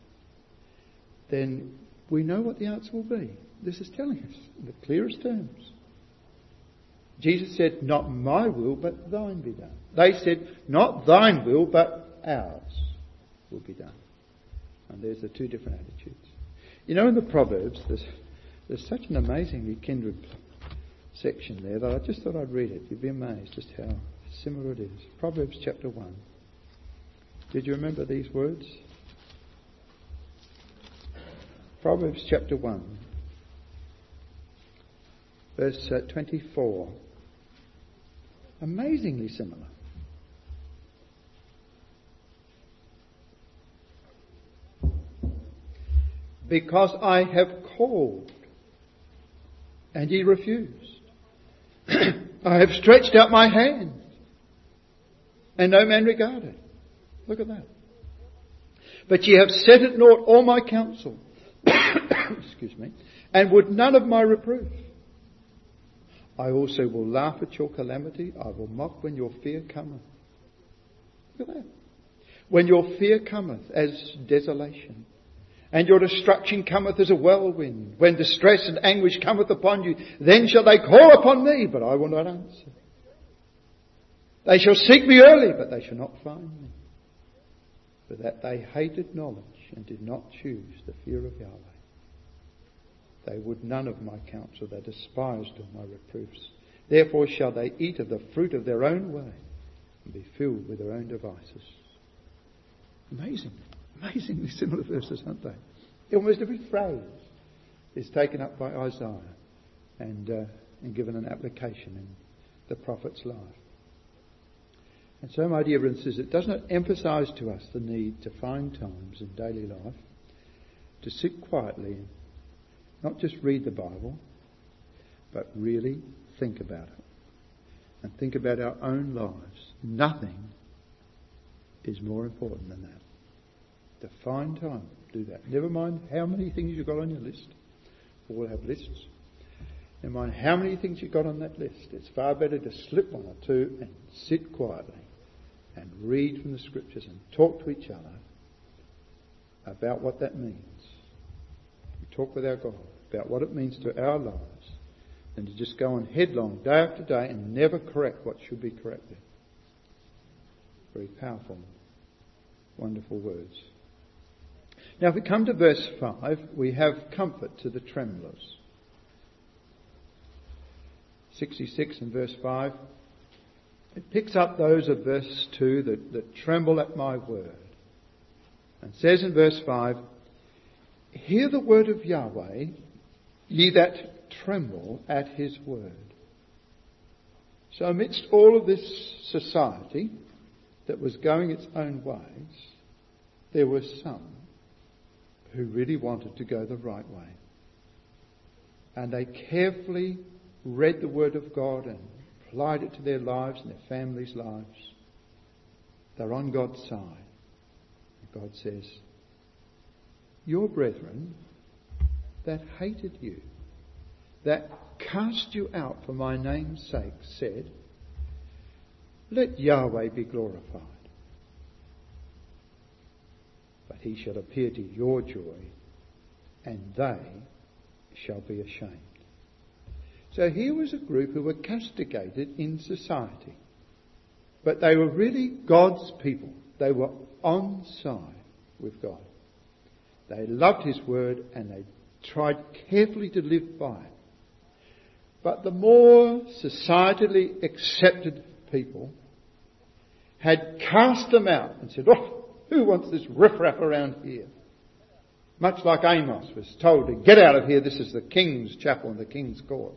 then we know what the answer will be. This is telling us in the clearest terms. Jesus said, not my will, but thine be done. They said, not thine will, but ours will be done. And there's the two different attitudes. You know, in the Proverbs, there's such an amazingly kindred section there that I just thought I'd read it. You'd be amazed just how similar it is. Proverbs chapter 1. Did you remember these words? Proverbs chapter 1, verse 24. Amazingly similar. Because I have called, and ye refused. I have stretched out my hand, and no man regarded. Look at that. But ye have set at naught all my counsel, excuse me, and would none of my reproof. I also will laugh at your calamity. I will mock when your fear cometh. Look at that. When your fear cometh as desolation, and your destruction cometh as a whirlwind. When distress and anguish cometh upon you, then shall they call upon me, but I will not answer. They shall seek me early, but they shall not find me. For that they hated knowledge and did not choose the fear of Yahweh. They would none of my counsel, they despised all my reproofs. Therefore shall they eat of the fruit of their own way and be filled with their own devices. Amazingly similar verses, aren't they? Almost every phrase is taken up by Isaiah and given an application in the prophet's life. And so, my dear brothers and sisters, it does not emphasise to us the need to find times in daily life to sit quietly and not just read the Bible, but really think about it. And think about our own lives. Nothing is more important than that. To find time to do that. Never mind how many things you've got on your list. We all have lists. Never mind how many things you've got on that list. It's far better to slip one or two and sit quietly and read from the Scriptures and talk to each other about what that means talk with our God about what it means to our lives than to just go on headlong day after day and never correct what should be corrected. Very powerful, wonderful words. Now if we come to verse 5, we have comfort to the tremblers. 66 and verse 5. It picks up those of verse 2 that tremble at my word. And says in verse 5, hear the word of Yahweh, ye that tremble at his word. So amidst all of this society that was going its own ways, there were some who really wanted to go the right way. And they carefully read the word of God and applied it to their lives and their families' lives. They're on God's side. God says, your brethren that hated you, that cast you out for my name's sake, said, let Yahweh be glorified. But he shall appear to your joy, and they shall be ashamed. So here was a group who were castigated in society. But they were really God's people. They were on side with God. They loved his word and they tried carefully to live by it. But the more societally accepted people had cast them out and said, oh, who wants this riffraff around here? Much like Amos was told to get out of here, this is the king's chapel and the king's court.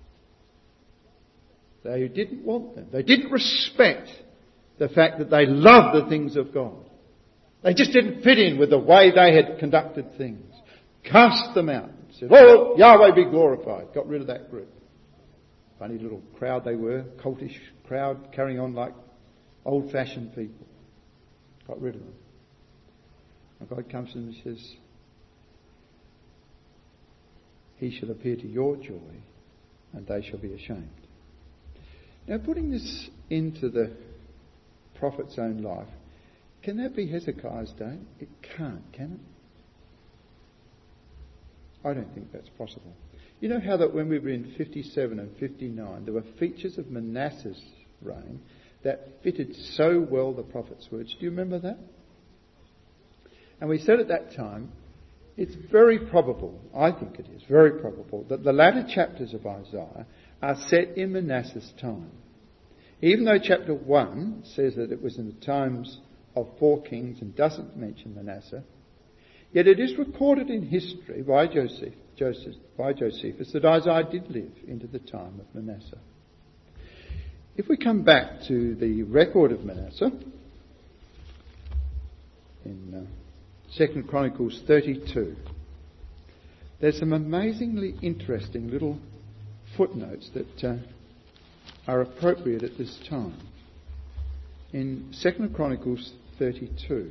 They didn't want them. They didn't respect the fact that they loved the things of God. They just didn't fit in with the way they had conducted things. Cast them out. Said, oh, Yahweh be glorified. Got rid of that group. Funny little crowd they were. Cultish crowd carrying on like old-fashioned people. Got rid of them. And God comes to them and says, he shall appear to your joy and they shall be ashamed. Now putting this into the prophet's own life, can that be Hezekiah's day? It can't, can it? I don't think that's possible. You know how that when we were in 57 and 59, there were features of Manasseh's reign that fitted so well the prophet's words. Do you remember that? And we said at that time, it's very probable, I think it is very probable, that the latter chapters of Isaiah are set in Manasseh's time. Even though chapter 1 says that it was in the times of 4 kings and doesn't mention Manasseh, yet it is recorded in history by Josephus that Isaiah did live into the time of Manasseh. If we come back to the record of Manasseh in 2 Chronicles 32, there's some amazingly interesting little footnotes that are appropriate at this time. In 2 Chronicles 32,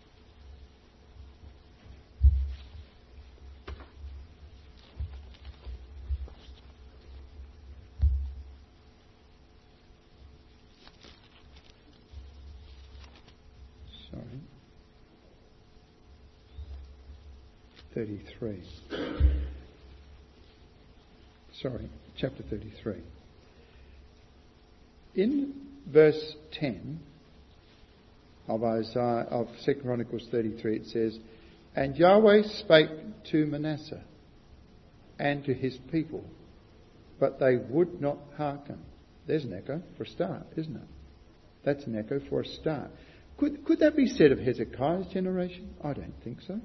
chapter 33. In verse 10 of 2 Chronicles 33, it says, and Yahweh spake to Manasseh and to his people, but they would not hearken. There's an echo for a start, isn't it? That's an echo for a start. Could that be said of Hezekiah's generation? I don't think so.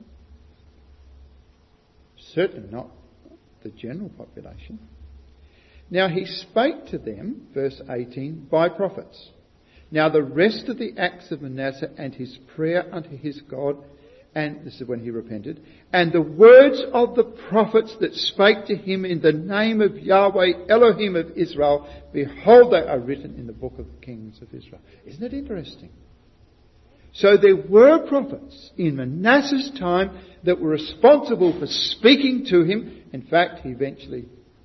Certainly not the general population. Now he spake to them, verse 18, by prophets. Now the rest of the acts of Manasseh and his prayer unto his God, and this is when he repented, and the words of the prophets that spake to him in the name of Yahweh Elohim of Israel, behold, they are written in the book of the kings of Israel. Isn't it interesting? So there were prophets in Manasseh's time that were responsible for speaking to him. In fact, he eventually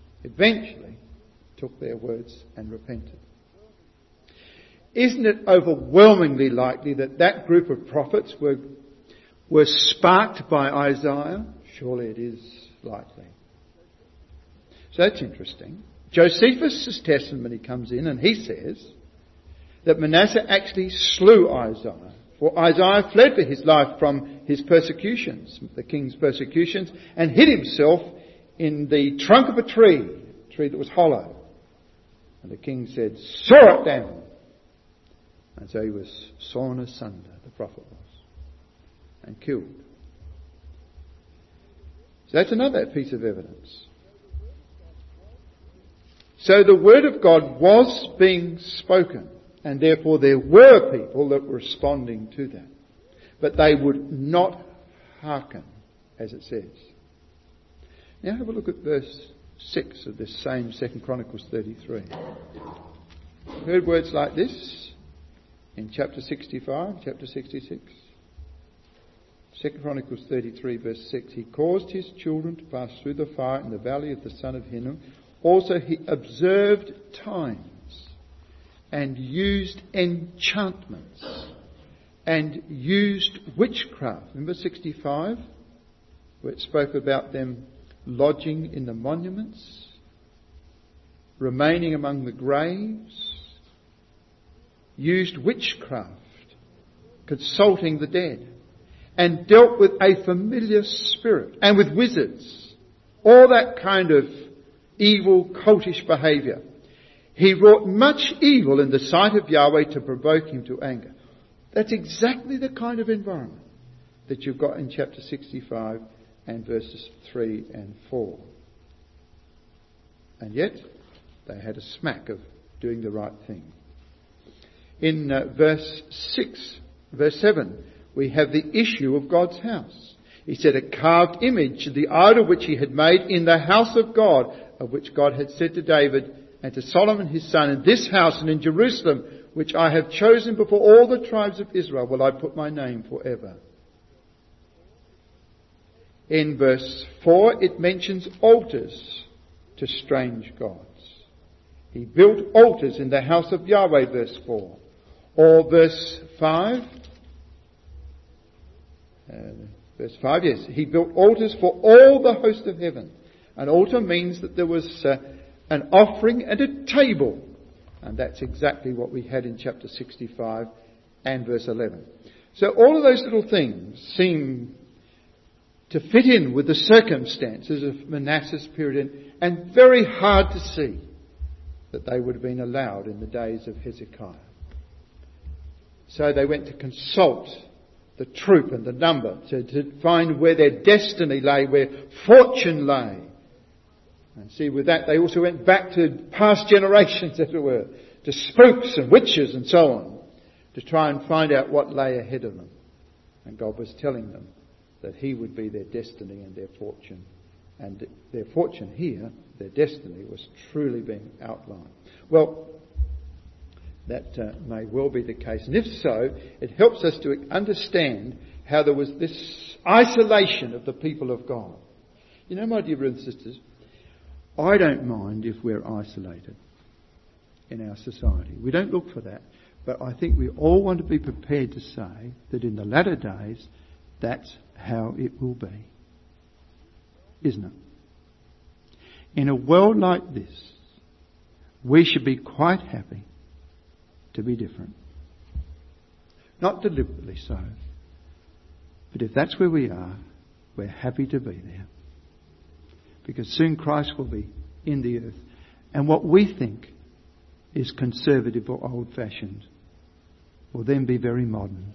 took their words and repented. Isn't it overwhelmingly likely that that group of prophets were sparked by Isaiah? Surely it is lightly. So that's interesting. Josephus' testimony comes in and he says that Manasseh actually slew Isaiah. For Isaiah fled for his life from his persecutions, the king's persecutions, and hid himself in the trunk of a tree that was hollow. And the king said, "Saw it down." And so he was sawn asunder, the prophet was, and killed. So that's another piece of evidence. So the word of God was being spoken, and therefore there were people that were responding to that. But they would not hearken, as it says. Now have a look at verse 6 of this same 2 Chronicles 33. Heard words like this in chapter 65, chapter 66. 2 Chronicles 33 verse 6. He caused his children to pass through the fire in the valley of the son of Hinnom. Also he observed times and used enchantments and used witchcraft. Remember 65, where it spoke about them lodging in the monuments, remaining among the graves, used witchcraft, consulting the dead, and dealt with a familiar spirit, and with wizards, all that kind of evil, cultish behaviour. He wrought much evil in the sight of Yahweh to provoke him to anger. That's exactly the kind of environment that you've got in chapter 65 and verses 3 and 4. And yet, they had a smack of doing the right thing. In verse 7, we have the issue of God's house. He said, a carved image, the idol which he had made in the house of God, of which God had said to David and to Solomon his son, in this house and in Jerusalem, which I have chosen before all the tribes of Israel, will I put my name forever. In verse 4, it mentions altars to strange gods. He built altars in the house of Yahweh, verse 4. Or verse 5, yes, he built altars for all the host of heaven. An altar means that there was an offering and a table. And that's exactly what we had in chapter 65 and verse 11. So all of those little things seem to fit in with the circumstances of Manasseh's period, and very hard to see that they would have been allowed in the days of Hezekiah. So they went to consult the troop and the number to find where their destiny lay, where fortune lay. And see, with that they also went back to past generations, as it were, to spooks and witches and so on, to try and find out what lay ahead of them. And God was telling them that he would be their destiny and their fortune. And their fortune here, their destiny, was truly being outlined. Well, that may well be the case. And if so, it helps us to understand how there was this isolation of the people of God. You know, my dear brothers and sisters, I don't mind if we're isolated in our society. We don't look for that. But I think we all want to be prepared to say that in the latter days, that's how it will be. Isn't it? In a world like this, we should be quite happy to be different. Not deliberately so. But if that's where we are, we're happy to be there. Because soon Christ will be in the earth. And what we think is conservative or old-fashioned will then be very modern.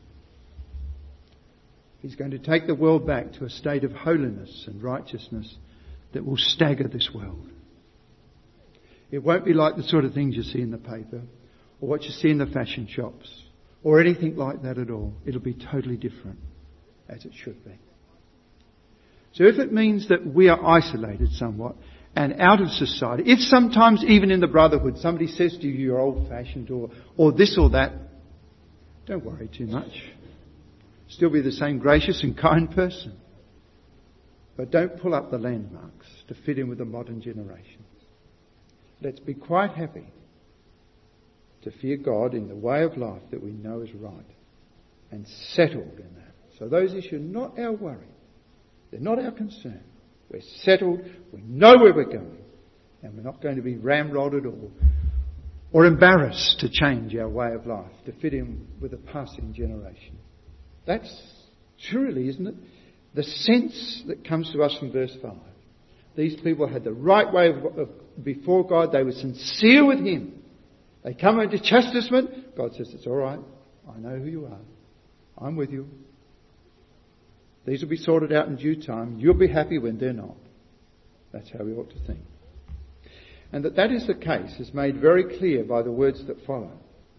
He's going to take the world back to a state of holiness and righteousness that will stagger this world. It won't be like the sort of things you see in the paper or what you see in the fashion shops or anything like that at all. It'll be totally different, as it should be. So if it means that we are isolated somewhat and out of society, if sometimes even in the brotherhood somebody says to you you're old-fashioned or this or that, don't worry too much. Still be the same gracious and kind person. But don't pull up the landmarks to fit in with the modern generation. Let's be quite happy to fear God in the way of life that we know is right and settled in that. So those issues are not our worry. They're not our concern. We're settled. We know where we're going. And we're not going to be ramrodded or embarrassed to change our way of life to fit in with a passing generation. That's truly, isn't it, the sense that comes to us from verse 5. These people had the right way before God. They were sincere with Him. They come into chastisement. God says, it's all right. I know who you are. I'm with you. These will be sorted out in due time. You'll be happy when they're not. That's how we ought to think. And that is the case is made very clear by the words that follow.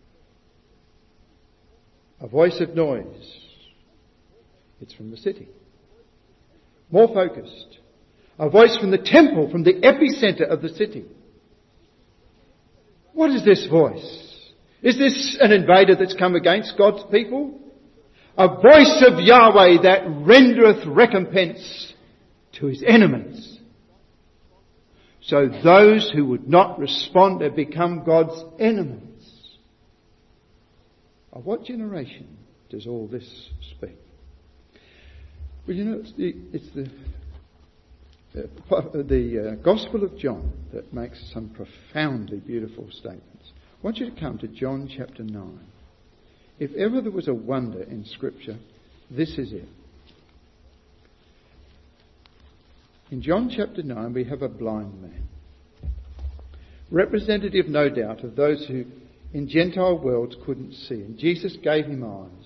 A voice of noise. It's from the city. More focused. A voice from the temple, from the epicenter of the city. What is this voice? Is this an invader that's come against God's people? A voice of Yahweh that rendereth recompense to His enemies. So those who would not respond have become God's enemies. Of what generation does all this speak? Well, you know, it's the Gospel of John that makes some profoundly beautiful statements. I want you to come to John chapter 9. If ever there was a wonder in Scripture, this is it. In John chapter 9 we have a blind man. Representative, no doubt, of those who in Gentile worlds couldn't see. And Jesus gave him eyes.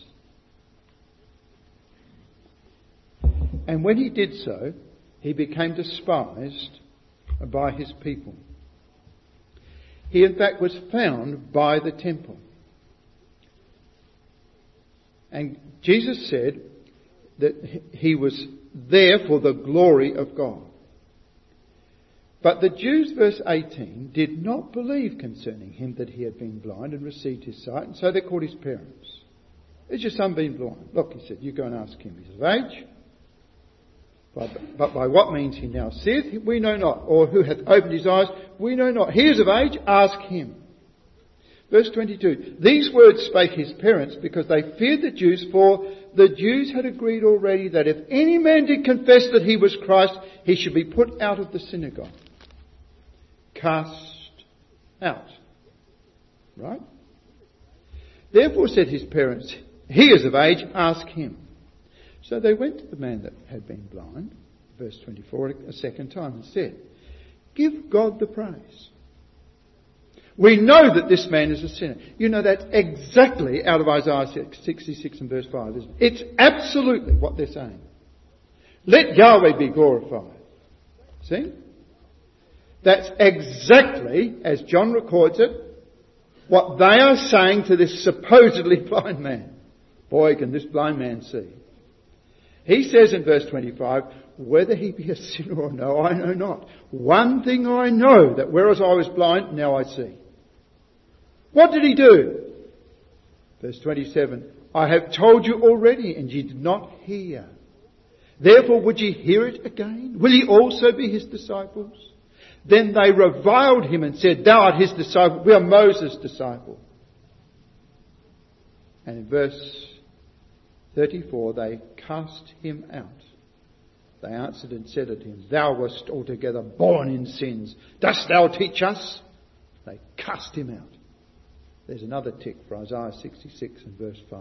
And when He did so, he became despised by His people. He in fact was found by the temple. And Jesus said that He was there for the glory of God. But the Jews, verse 18, did not believe concerning Him that He had been blind and received His sight, and so they called His parents. Is your son been blind? Look, he said, you go and ask him. He's of age. But by what means he now seeth, we know not. Or who hath opened his eyes, we know not. He is of age, ask him. Verse 22. These words spake his parents because they feared the Jews, for the Jews had agreed already that if any man did confess that he was Christ, he should be put out of the synagogue. Cast out. Right? Therefore said his parents, he is of age, ask him. So they went to the man that had been blind, verse 24, a second time, and said, give God the praise. We know that this man is a sinner. You know, that's exactly out of Isaiah 66 and verse 5, isn't it? It's absolutely what they're saying. Let Yahweh be glorified. See? That's exactly, as John records it, what they are saying to this supposedly blind man. Boy, can this blind man see. He says in verse 25, whether he be a sinner or no, I know not. One thing I know, that whereas I was blind, now I see. What did he do? Verse 27, I have told you already, and ye did not hear. Therefore would ye hear it again? Will ye also be his disciples? Then they reviled him and said, thou art his disciple, we are Moses' disciple. And in verse 34, they cast him out. They answered and said unto him, thou wast altogether born in sins. Dost thou teach us? They cast him out. There's another tick for Isaiah 66 and verse 5.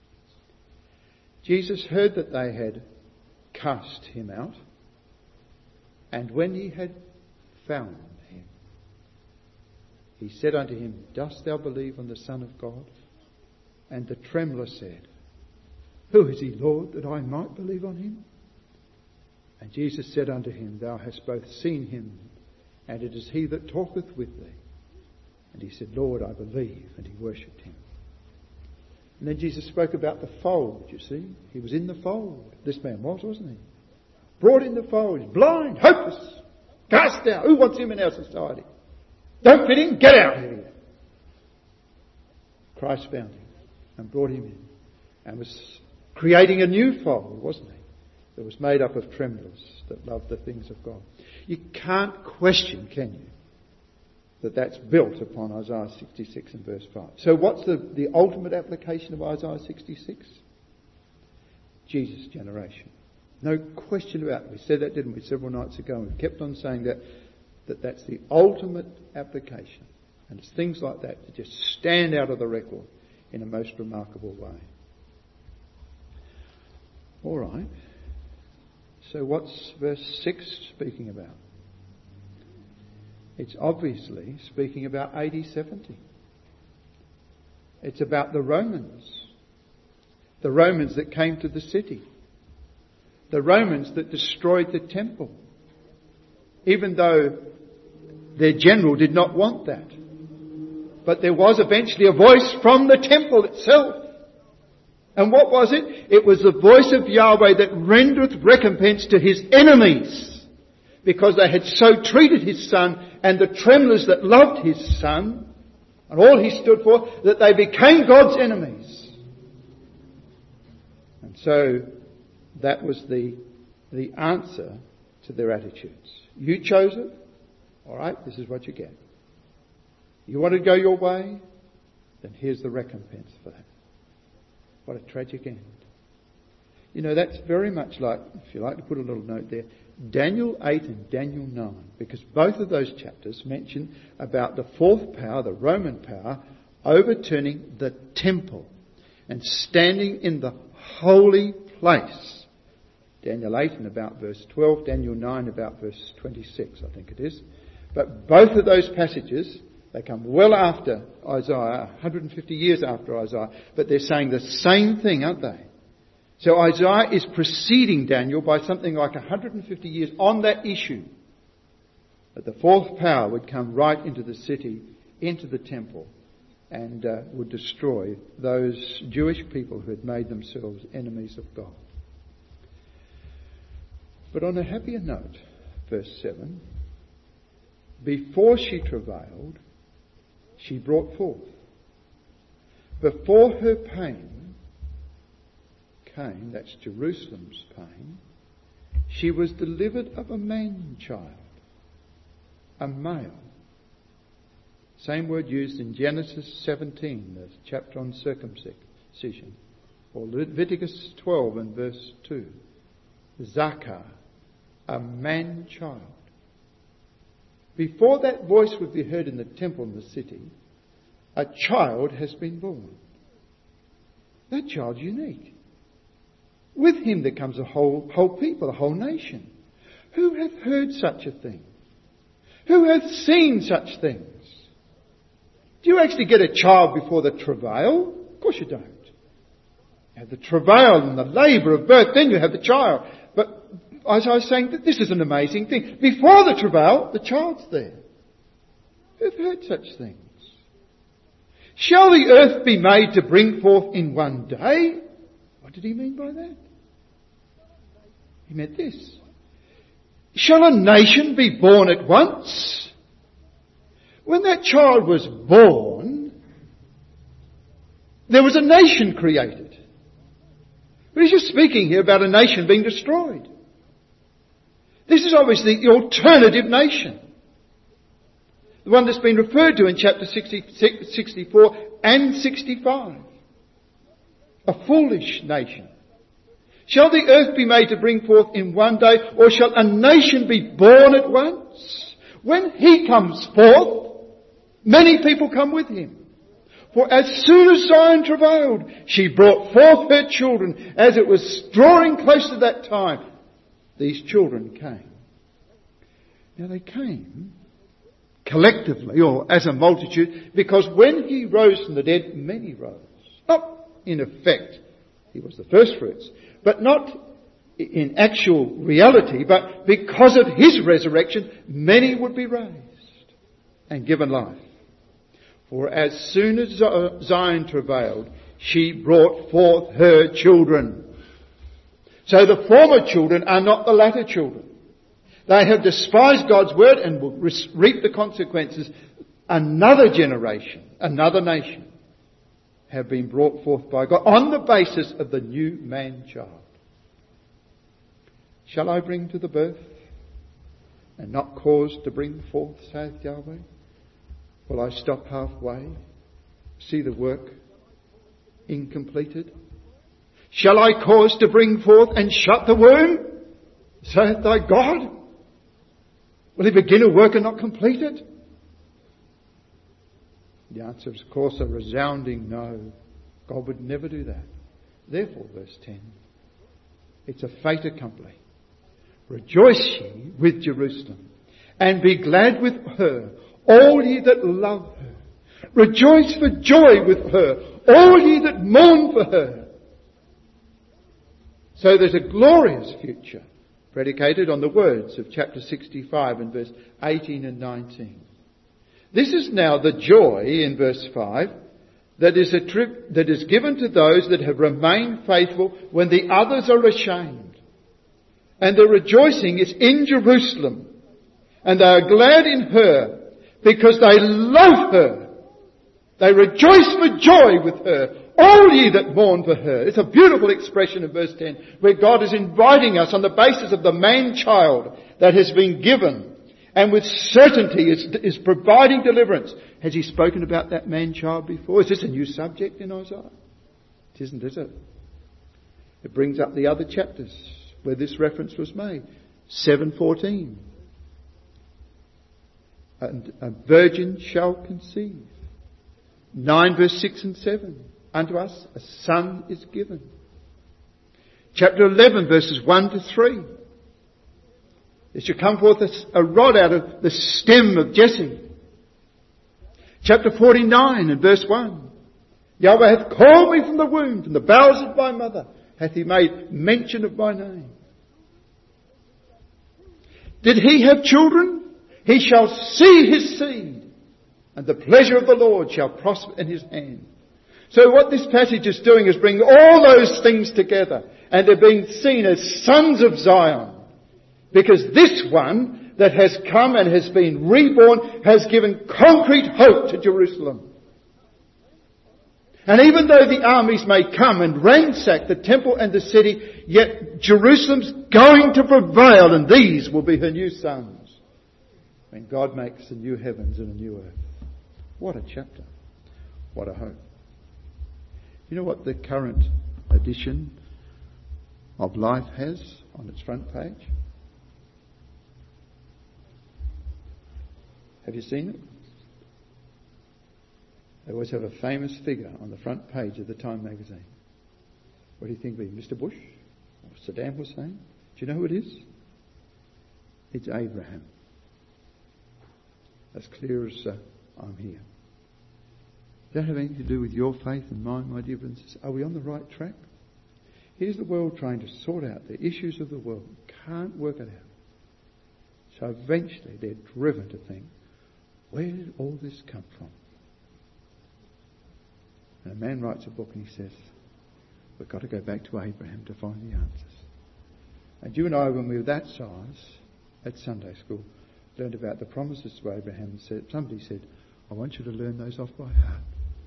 Jesus heard that they had cast him out. And when he had found him, he said unto him, dost thou believe on the Son of God? And the trembler said, who is he, Lord, that I might believe on him? And Jesus said unto him, thou hast both seen him, and it is he that talketh with thee. And he said, Lord, I believe. And he worshipped him. And then Jesus spoke about the fold, you see. He was in the fold. This man was, wasn't he? Brought in the fold. He's blind, hopeless, cast out. Who wants him in our society? Don't fit in, get out of here. Christ found him and brought him in and was creating a new fold, wasn't he? That was made up of tremblers that loved the things of God. You can't question, can you, that that's built upon Isaiah 66 and verse 5. So what's the ultimate application of Isaiah 66? Jesus' generation. No question about it. We said that, didn't we, several nights ago, and we kept on saying that's the ultimate application. And it's things like that that just stand out of the record in a most remarkable way. All right. So what's verse 6 speaking about? It's obviously speaking about AD 70. It's about the Romans. The Romans that came to the city. The Romans that destroyed the temple. Even though their general did not want that. But there was eventually a voice from the temple itself. And what was it? It was the voice of Yahweh that rendereth recompense to his enemies, because they had so treated his son, and the tremblers that loved his son, and all he stood for, that they became God's enemies. And so that was the answer to their attitudes. You chose it. All right, this is what you get. You want to go your way? Then here's the recompense for that. What a tragic end. You know, that's very much like, if you like to put a little note there, Daniel 8 and Daniel 9, because both of those chapters mention about the fourth power, the Roman power, overturning the temple and standing in the holy place. Daniel 8 and about verse 12, Daniel 9 about verse 26, I think it is. But both of those passages, they come well after Isaiah, 150 years after Isaiah, but they're saying the same thing, aren't they? So Isaiah is preceding Daniel by something like 150 years on that issue. That the fourth power would come right into the city, into the temple, and would destroy those Jewish people who had made themselves enemies of God. But on a happier note, verse 7, before she travailed, she brought forth. Before her pain came, that's Jerusalem's pain, she was delivered of a man-child, a male. Same word used in Genesis 17, the chapter on circumcision, or Leviticus 12 and verse 2. Zakar, a man-child. Before that voice would be heard in the temple in the city, a child has been born. That child's unique. With him there comes a whole people, a whole nation. Who hath heard such a thing? Who hath seen such things? Do you actually get a child before the travail? Of course you don't. You have the travail and the labour of birth, then you have the child. But as I was saying, this is an amazing thing. Before the travail, the child's there. Who've heard such things? Shall the earth be made to bring forth in one day? What did he mean by that? He meant this. Shall a nation be born at once? When that child was born, there was a nation created. But he's just speaking here about a nation being destroyed. This is obviously the alternative nation. The one that's been referred to in chapter 64 and 65. A foolish nation. Shall the earth be made to bring forth in one day, or shall a nation be born at once? When he comes forth, many people come with him. For as soon as Zion travailed, she brought forth her children. As it was drawing close to that time, these children came. Now they came collectively, or as a multitude, because when he rose from the dead, many rose. Not in effect, he was the first fruits, but not in actual reality, but because of his resurrection, many would be raised and given life. For as soon as Zion travailed, she brought forth her children. So the former children are not the latter children. They have despised God's word and will reap the consequences. Another generation, another nation have been brought forth by God on the basis of the new man-child. Shall I bring to the birth and not cause to bring forth, saith Yahweh? Will I stop halfway, see the work incompleted? Shall I cause to bring forth and shut the womb? saith thy God? Will he begin a work and not complete it? The answer is, of course, a resounding no. God would never do that. Therefore, verse 10, it's a fait accompli. Rejoice ye with Jerusalem, and be glad with her, all ye that love her. Rejoice for joy with her, all ye that mourn for her. So there's a glorious future predicated on the words of chapter 65 and verse 18 and 19. This is now the joy in verse 5 that is given to those that have remained faithful when the others are ashamed. And the rejoicing is in Jerusalem. And they are glad in her because they love her. They rejoice for joy with her, all ye that mourn for her. It's a beautiful expression in verse 10 where God is inviting us on the basis of the man-child that has been given and with certainty is providing deliverance. Has he spoken about that man-child before? Is this a new subject in Isaiah? It isn't, is it? It brings up the other chapters where this reference was made. 7:14. And a virgin shall conceive. 9 verse 6 and 7. Unto us a son is given. Chapter 11 verses 1 to 3. There shall come forth a rod out of the stem of Jesse. Chapter 49 and verse 1. Yahweh hath called me from the womb, from the bowels of my mother, hath he made mention of my name. Did he have children? He shall see his seed, and the pleasure of the Lord shall prosper in his hand. So what this passage is doing is bringing all those things together, and they're being seen as sons of Zion. Because this one that has come and has been reborn has given concrete hope to Jerusalem. And even though the armies may come and ransack the temple and the city, yet Jerusalem's going to prevail, and these will be her new sons when God makes the new heavens and a new earth. What a chapter. What a hope. You know what the current edition of Life has on its front page? Have you seen it? They always have a famous figure on the front page of the Time magazine. What do you think of Mr. Bush? Or Saddam Hussein? Do you know who it is? It's Abraham. As clear as I'm here. Does that have anything to do with your faith and mine, my dear brothers and sisters? Are we on the right track? Here's the world trying to sort out the issues of the world. Can't work it out. So eventually they're driven to think, where did all this come from? And a man writes a book and he says, we've got to go back to Abraham to find the answers. And you and I, when we were that size at Sunday school, learned about the promises to Abraham. And somebody said, I want you to learn those off by heart.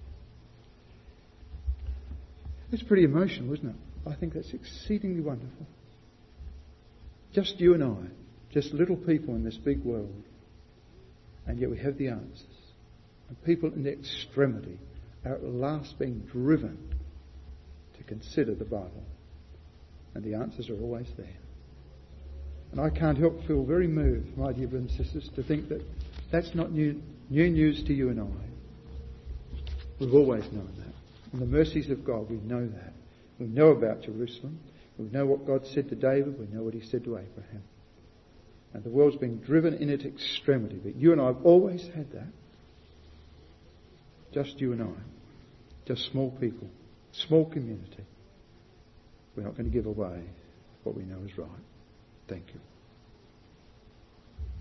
It's pretty emotional, isn't it? I think that's exceedingly wonderful. Just you and I, just little people in this big world. And yet we have the answers. And people in their extremity are at last being driven to consider the Bible. And the answers are always there. And I can't help feel very moved, my dear brothers and sisters, to think that that's not new news to you and I. We've always known that. In the mercies of God, we know that. We know about Jerusalem. We know what God said to David. We know what he said to Abraham. And the world's been driven in its extremity. But you and I have always had that. Just you and I. Just small people. Small community. We're not going to give away what we know is right. Thank you.